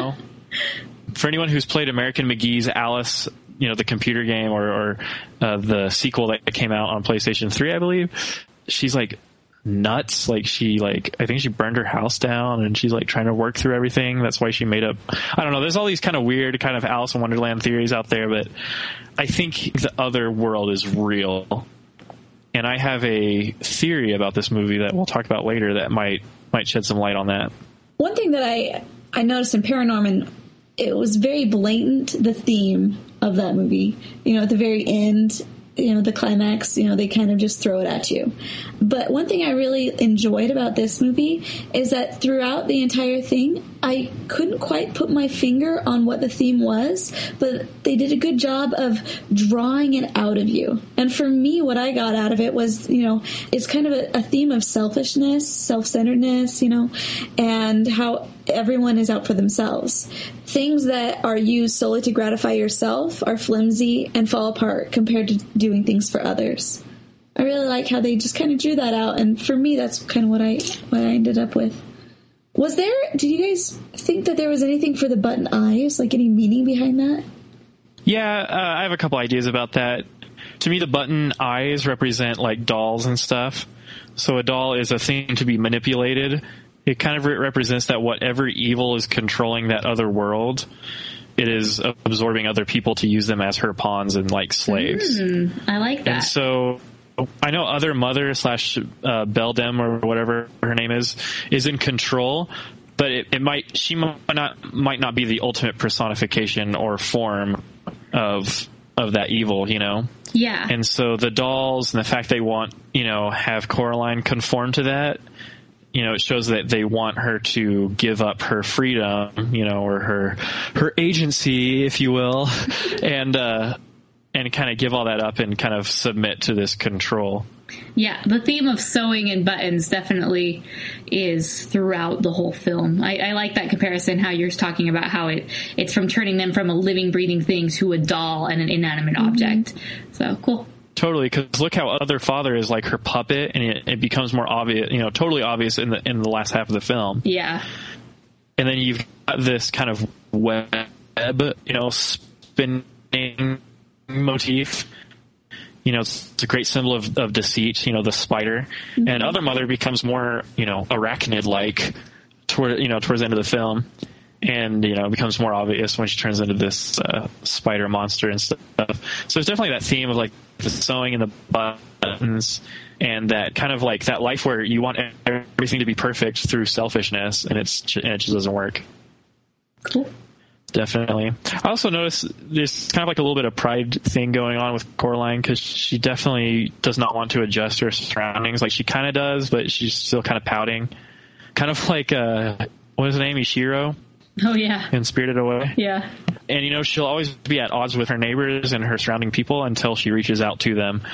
For anyone who's played American McGee's Alice, the computer game or the sequel that came out on PlayStation 3, I believe, she's nuts. I think she burned her house down and she's trying to work through everything. That's why she made up, I don't know, there's all these kind of weird kind of Alice in Wonderland theories out there, but I think the other world is real. And I have a theory about this movie that we'll talk about later that might shed some light on that. One thing that I noticed in Paranorman, it was very blatant, the theme of that movie. At the very end, the climax, they kind of just throw it at you. But one thing I really enjoyed about this movie is that throughout the entire thing, I couldn't quite put my finger on what the theme was, but they did a good job of drawing it out of you. And for me, what I got out of it was, it's kind of a theme of selfishness, self-centeredness, and how everyone is out for themselves. Things that are used solely to gratify yourself are flimsy and fall apart compared to doing things for others. I really like how they just kind of drew that out, and for me, that's kind of what I ended up with. Did you guys think that there was anything for the button eyes, any meaning behind that? Yeah, I have a couple ideas about that. To me, the button eyes represent dolls and stuff. So a doll is a thing to be manipulated. It kind of represents that whatever evil is controlling that other world, it is absorbing other people to use them as her pawns and slaves. I like that. And so I know Other Mother / Beldem or whatever her name is in control, but she might not be the ultimate personification or form of that evil, you know? Yeah. And so the dolls and the fact they want, you know, have Coraline conform to that, you know, it shows that they want her to give up her freedom, you know, or her agency, if you will, and kind of give all that up and kind of submit to this control. Yeah, the theme of sewing and buttons definitely is throughout the whole film. I like that comparison, how you're talking about how it's from turning them from a living, breathing thing to a doll and an inanimate object. So, cool. Totally, because look how Other Father is like her puppet, and it becomes more obvious, you know, totally obvious in the last half of the film. Yeah. And then you've got this kind of web, you know, spinning motif. You know, it's a great symbol of deceit, you know, the spider. Mm-hmm. And Other Mother becomes more, you know, arachnid-like towards the end of the film. And, you know, it becomes more obvious when she turns into this spider monster and stuff. So it's definitely that theme of, like, the sewing and the buttons and that kind of, like, that life where you want everything to be perfect through selfishness, and it just doesn't work. Cool. Definitely. I also noticed there's kind of like a little bit of pride thing going on with Coraline, because she definitely does not want to adjust her surroundings. Like, she kind of does, but she's still kind of pouting. Kind of like, what is his name? Ishiro? Oh, yeah. In Spirited Away. Yeah. And, you know, she'll always be at odds with her neighbors and her surrounding people until she reaches out to them.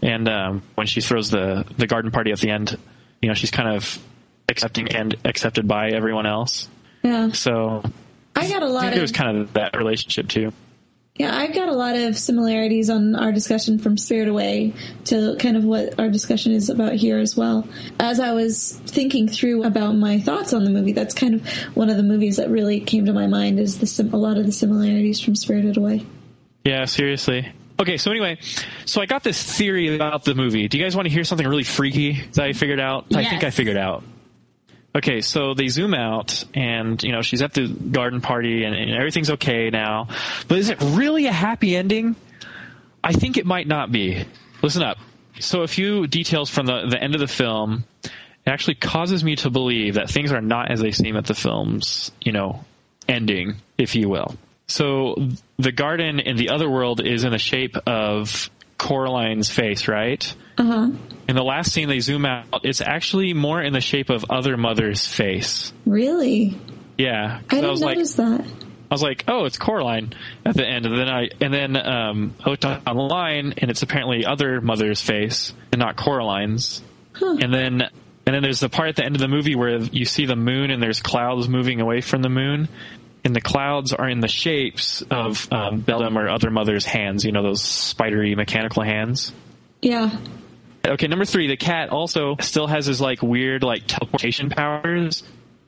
And when she throws the garden party at the end, you know, she's kind of accepting and accepted by everyone else. Yeah. So I think there's kind of that relationship too. Yeah, I've got a lot of similarities on our discussion from Spirited Away to kind of what our discussion is about here as well. As I was thinking through about my thoughts on the movie, that's kind of one of the movies that really came to my mind is a lot of the similarities from Spirited Away. Yeah, seriously. Okay, so anyway, I got this theory about the movie. Do you guys want to hear something really freaky that I figured out? Yes. I think I figured out. Okay, so they zoom out, and, you know, she's at the garden party, and everything's okay now. But is it really a happy ending? I think it might not be. Listen up. So a few details from the end of the film actually causes me to believe that things are not as they seem at the film's, you know, ending, if you will. So the garden in the other world is in the shape of Coraline's face, right? Uh-huh. In the last scene, they zoom out. It's actually more in the shape of Other Mother's face. Really? Yeah. I didn't notice that. I was like, oh, it's Coraline at the end. And then I looked online, and it's apparently Other Mother's face and not Coraline's. Huh. And then there's the part at the end of the movie where you see the moon, and there's clouds moving away from the moon. And the clouds are in the shapes of Beldem or Other Mother's hands, you know, those spidery mechanical hands. Yeah. Okay, number 3, the cat also still has his, like, weird, like, teleportation powers.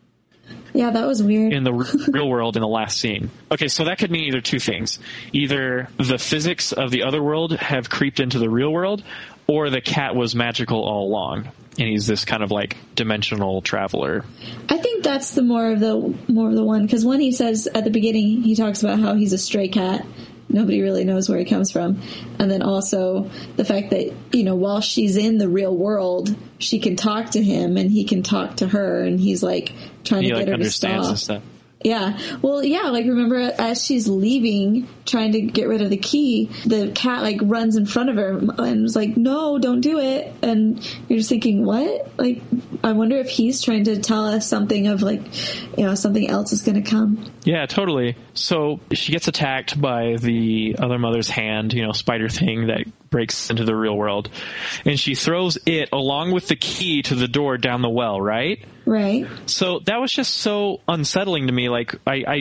Yeah, that was weird. In the real world in the last scene. Okay, so that could mean either two things. Either the physics of the other world have creeped into the real world, or the cat was magical all along, and he's this kind of, like, dimensional traveler. I think that's the more of the one, because when he says at the beginning, he talks about how he's a stray cat. Nobody really knows where he comes from. And then also the fact that, you know, while she's in the real world, she can talk to him and he can talk to her, and he's like trying to get her to stop. And stuff. Yeah. Well, yeah, like remember as she's leaving, trying to get rid of the key, the cat like runs in front of her and was like, no, don't do it. And you're just thinking, what? Like, I wonder if he's trying to tell us something of like, you know, something else is going to come. Yeah, totally. So she gets attacked by the Other Mother's hand, you know, spider thing that breaks into the real world. And she throws it along with the key to the door down the well, right? Right. So that was just so unsettling to me. Like,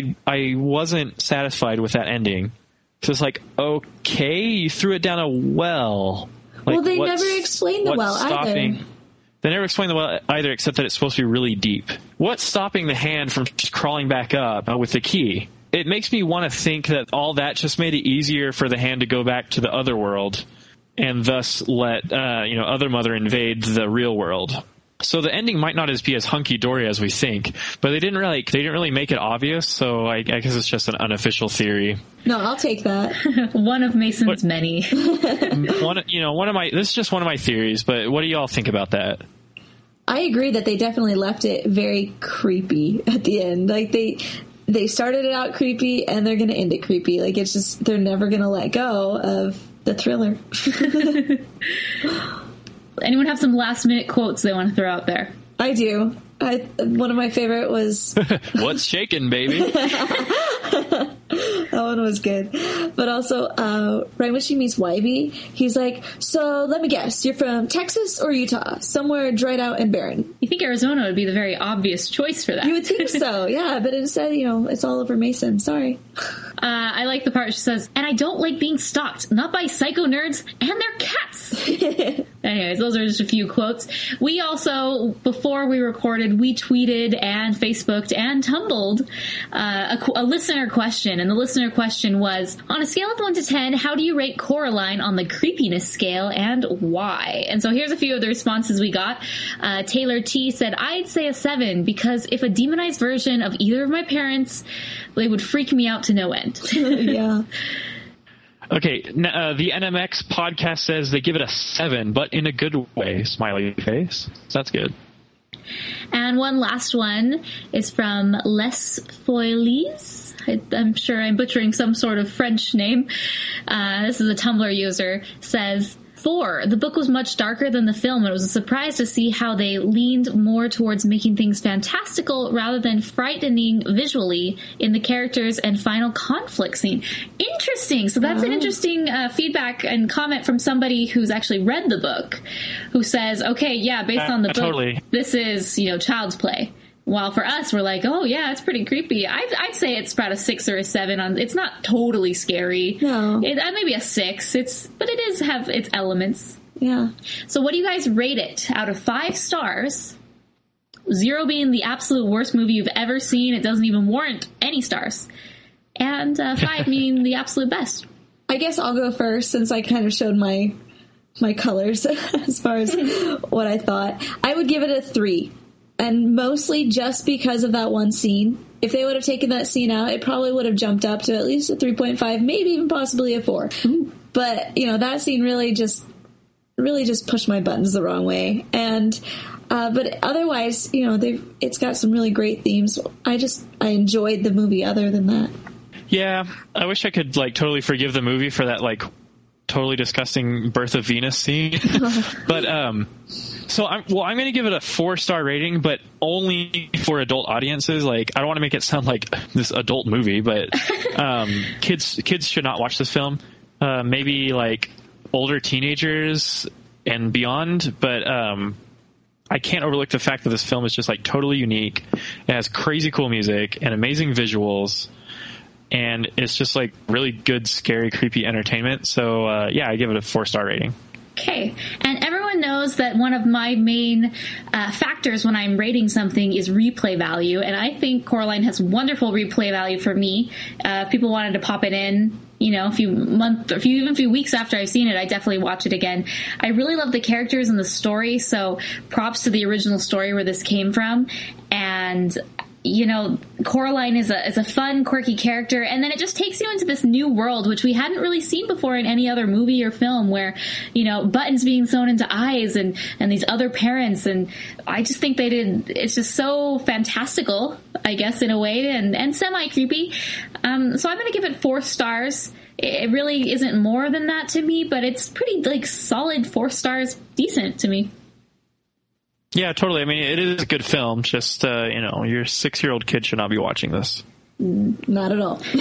I wasn't satisfied with that ending. So it's like, okay, you threw it down a well. Like, well, they never explained the well either. They never explained the well either, except that it's supposed to be really deep. What's stopping the hand from just crawling back up with the key? It makes me want to think that all that just made it easier for the hand to go back to the other world, and thus let Other Mother invade the real world. So the ending might not be as hunky-dory as we think, but they didn't really make it obvious, so I guess it's just an unofficial theory. No, I'll take that. One of Mason's many. This is just one of my theories, but what do y'all think about that? I agree that they definitely left it very creepy at the end. Like, they started it out creepy, and they're going to end it creepy. Like, it's just, they're never going to let go of the thriller. Anyone have some last-minute quotes they want to throw out there? I do. One of my favorite was... What's shaking, baby? That one was good. But also, right when she meets Wybie, he's like, so let me guess, you're from Texas or Utah? Somewhere dried out and barren. You think Arizona would be the very obvious choice for that. You would think so, yeah. But instead, it's all over Mason. Sorry. I like the part she says, and I don't like being stalked, not by psycho nerds and their cats. Anyways, those are just a few quotes. We also, before we recorded, we tweeted and Facebooked and tumbled a listener question. And the listener question was, on a scale of 1 to 10, how do you rate Coraline on the creepiness scale and why? And so here's a few of the responses we got. Taylor T said, I'd say a 7 because if a demonized version of either of my parents, they would freak me out to no end. Yeah. Okay, the NMX podcast says they give it a 7, but in a good way. Smiley face. That's good. And one last one is from Les Foilies. I'm sure I'm butchering some sort of French name. This is a Tumblr user. Says, 4. The book was much darker than the film. It was a surprise to see how they leaned more towards making things fantastical rather than frightening visually in the characters and final conflict scene. Interesting. So that's an interesting feedback and comment from somebody who's actually read the book, who says, okay, yeah, based on the book, totally. This is, child's play. While for us, we're like, oh yeah, it's pretty creepy. I'd say it's about a 6 or a 7. It's not totally scary. No, maybe a 6. But it does have its elements. Yeah. So what do you guys rate it out of 5 stars? 0 being the absolute worst movie you've ever seen. It doesn't even warrant any stars. And 5 meaning the absolute best. I guess I'll go first since I kind of showed my colors as far as what I thought. I would give it a 3. And mostly just because of that one scene. If they would have taken that scene out, it probably would have jumped up to at least a 3.5, maybe even possibly a 4. But, that scene really just pushed my buttons the wrong way. And, but otherwise, it's got some really great themes. I enjoyed the movie other than that. Yeah, I wish I could, totally forgive the movie for that, totally disgusting Birth of Venus scene. But, so I'm going to give it a 4-star rating, but only for adult audiences. I don't want to make it sound like this adult movie, but kids should not watch this film. Maybe older teenagers and beyond, but I can't overlook the fact that this film is just totally unique. It has crazy cool music and amazing visuals, and it's just really good, scary, creepy entertainment. So I give it a 4-star rating. Okay. And everyone knows that one of my main factors when I'm rating something is replay value. And I think Coraline has wonderful replay value for me. If people wanted to pop it in, a few weeks after I've seen it, I definitely watch it again. I really love the characters and the story. So props to the original story where this came from. And Coraline is a fun, quirky character, and then it just takes you into this new world, which we hadn't really seen before in any other movie or film, where, buttons being sewn into eyes and these other parents, and I just think it's just so fantastical, I guess, in a way, and semi-creepy. So I'm gonna give it 4 stars. It really isn't more than that to me, but it's pretty, solid 4 stars, decent to me. Yeah, totally. I mean, it is a good film. Just, your 6-year-old kid should not be watching this. Not at all.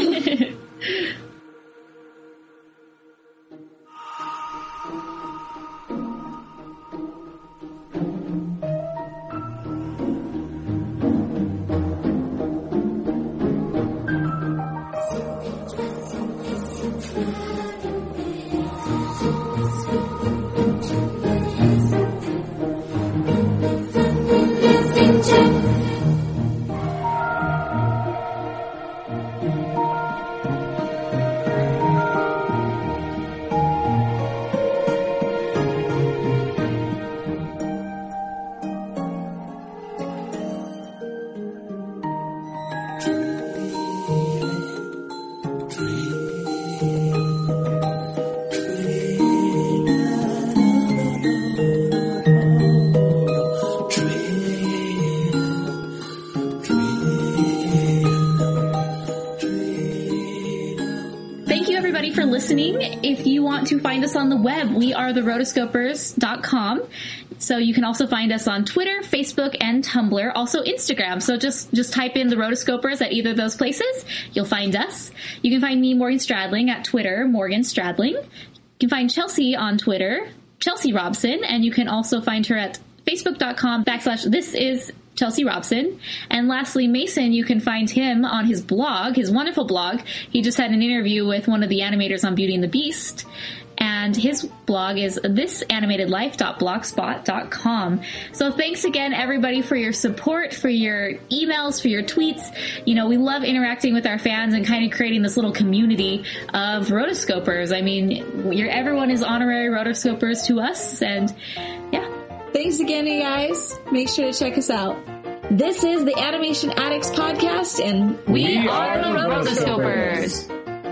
listening. If you want to find us on the web, we are therotoscopers.com. So you can also find us on Twitter, Facebook, and Tumblr, also Instagram. So just type in the Rotoscopers at either of those places. You'll find us. You can find me, Morgan Stradling, at Twitter, Morgan Stradling. You can find Chelsea on Twitter, Chelsea Robson, and you can also find her at facebook.com/this is Chelsea Robson. And lastly, Mason, you can find him on his blog, his wonderful blog. He just had an interview with one of the animators on Beauty and the Beast. And his blog is thisanimatedlife.blogspot.com. So thanks again, everybody, for your support, for your emails, for your tweets. You know, we love interacting with our fans and kind of creating this little community of rotoscopers. I mean, everyone is honorary rotoscopers to us, and yeah. Thanks again, you guys. Make sure to check us out. This is the Animation Addicts Podcast, and we are the Rotoscopers.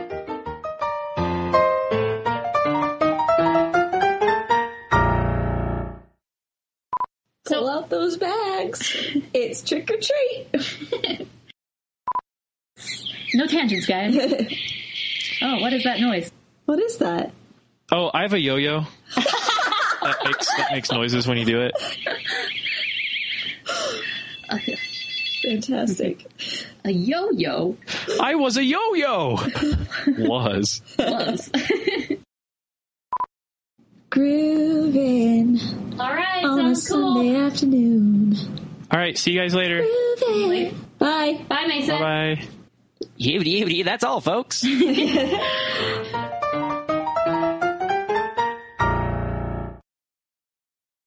Pull out those bags. It's trick or treat. No tangents, guys. Oh, what is that noise? What is that? Oh, I have a yo-yo. that makes noises when you do it. Fantastic. A yo-yo? I was a yo-yo! Was. Grooving. All right, on a Sunday afternoon. All right, see you guys later. Grooving. Bye. Bye, Mason. Bye-bye. That's all, folks.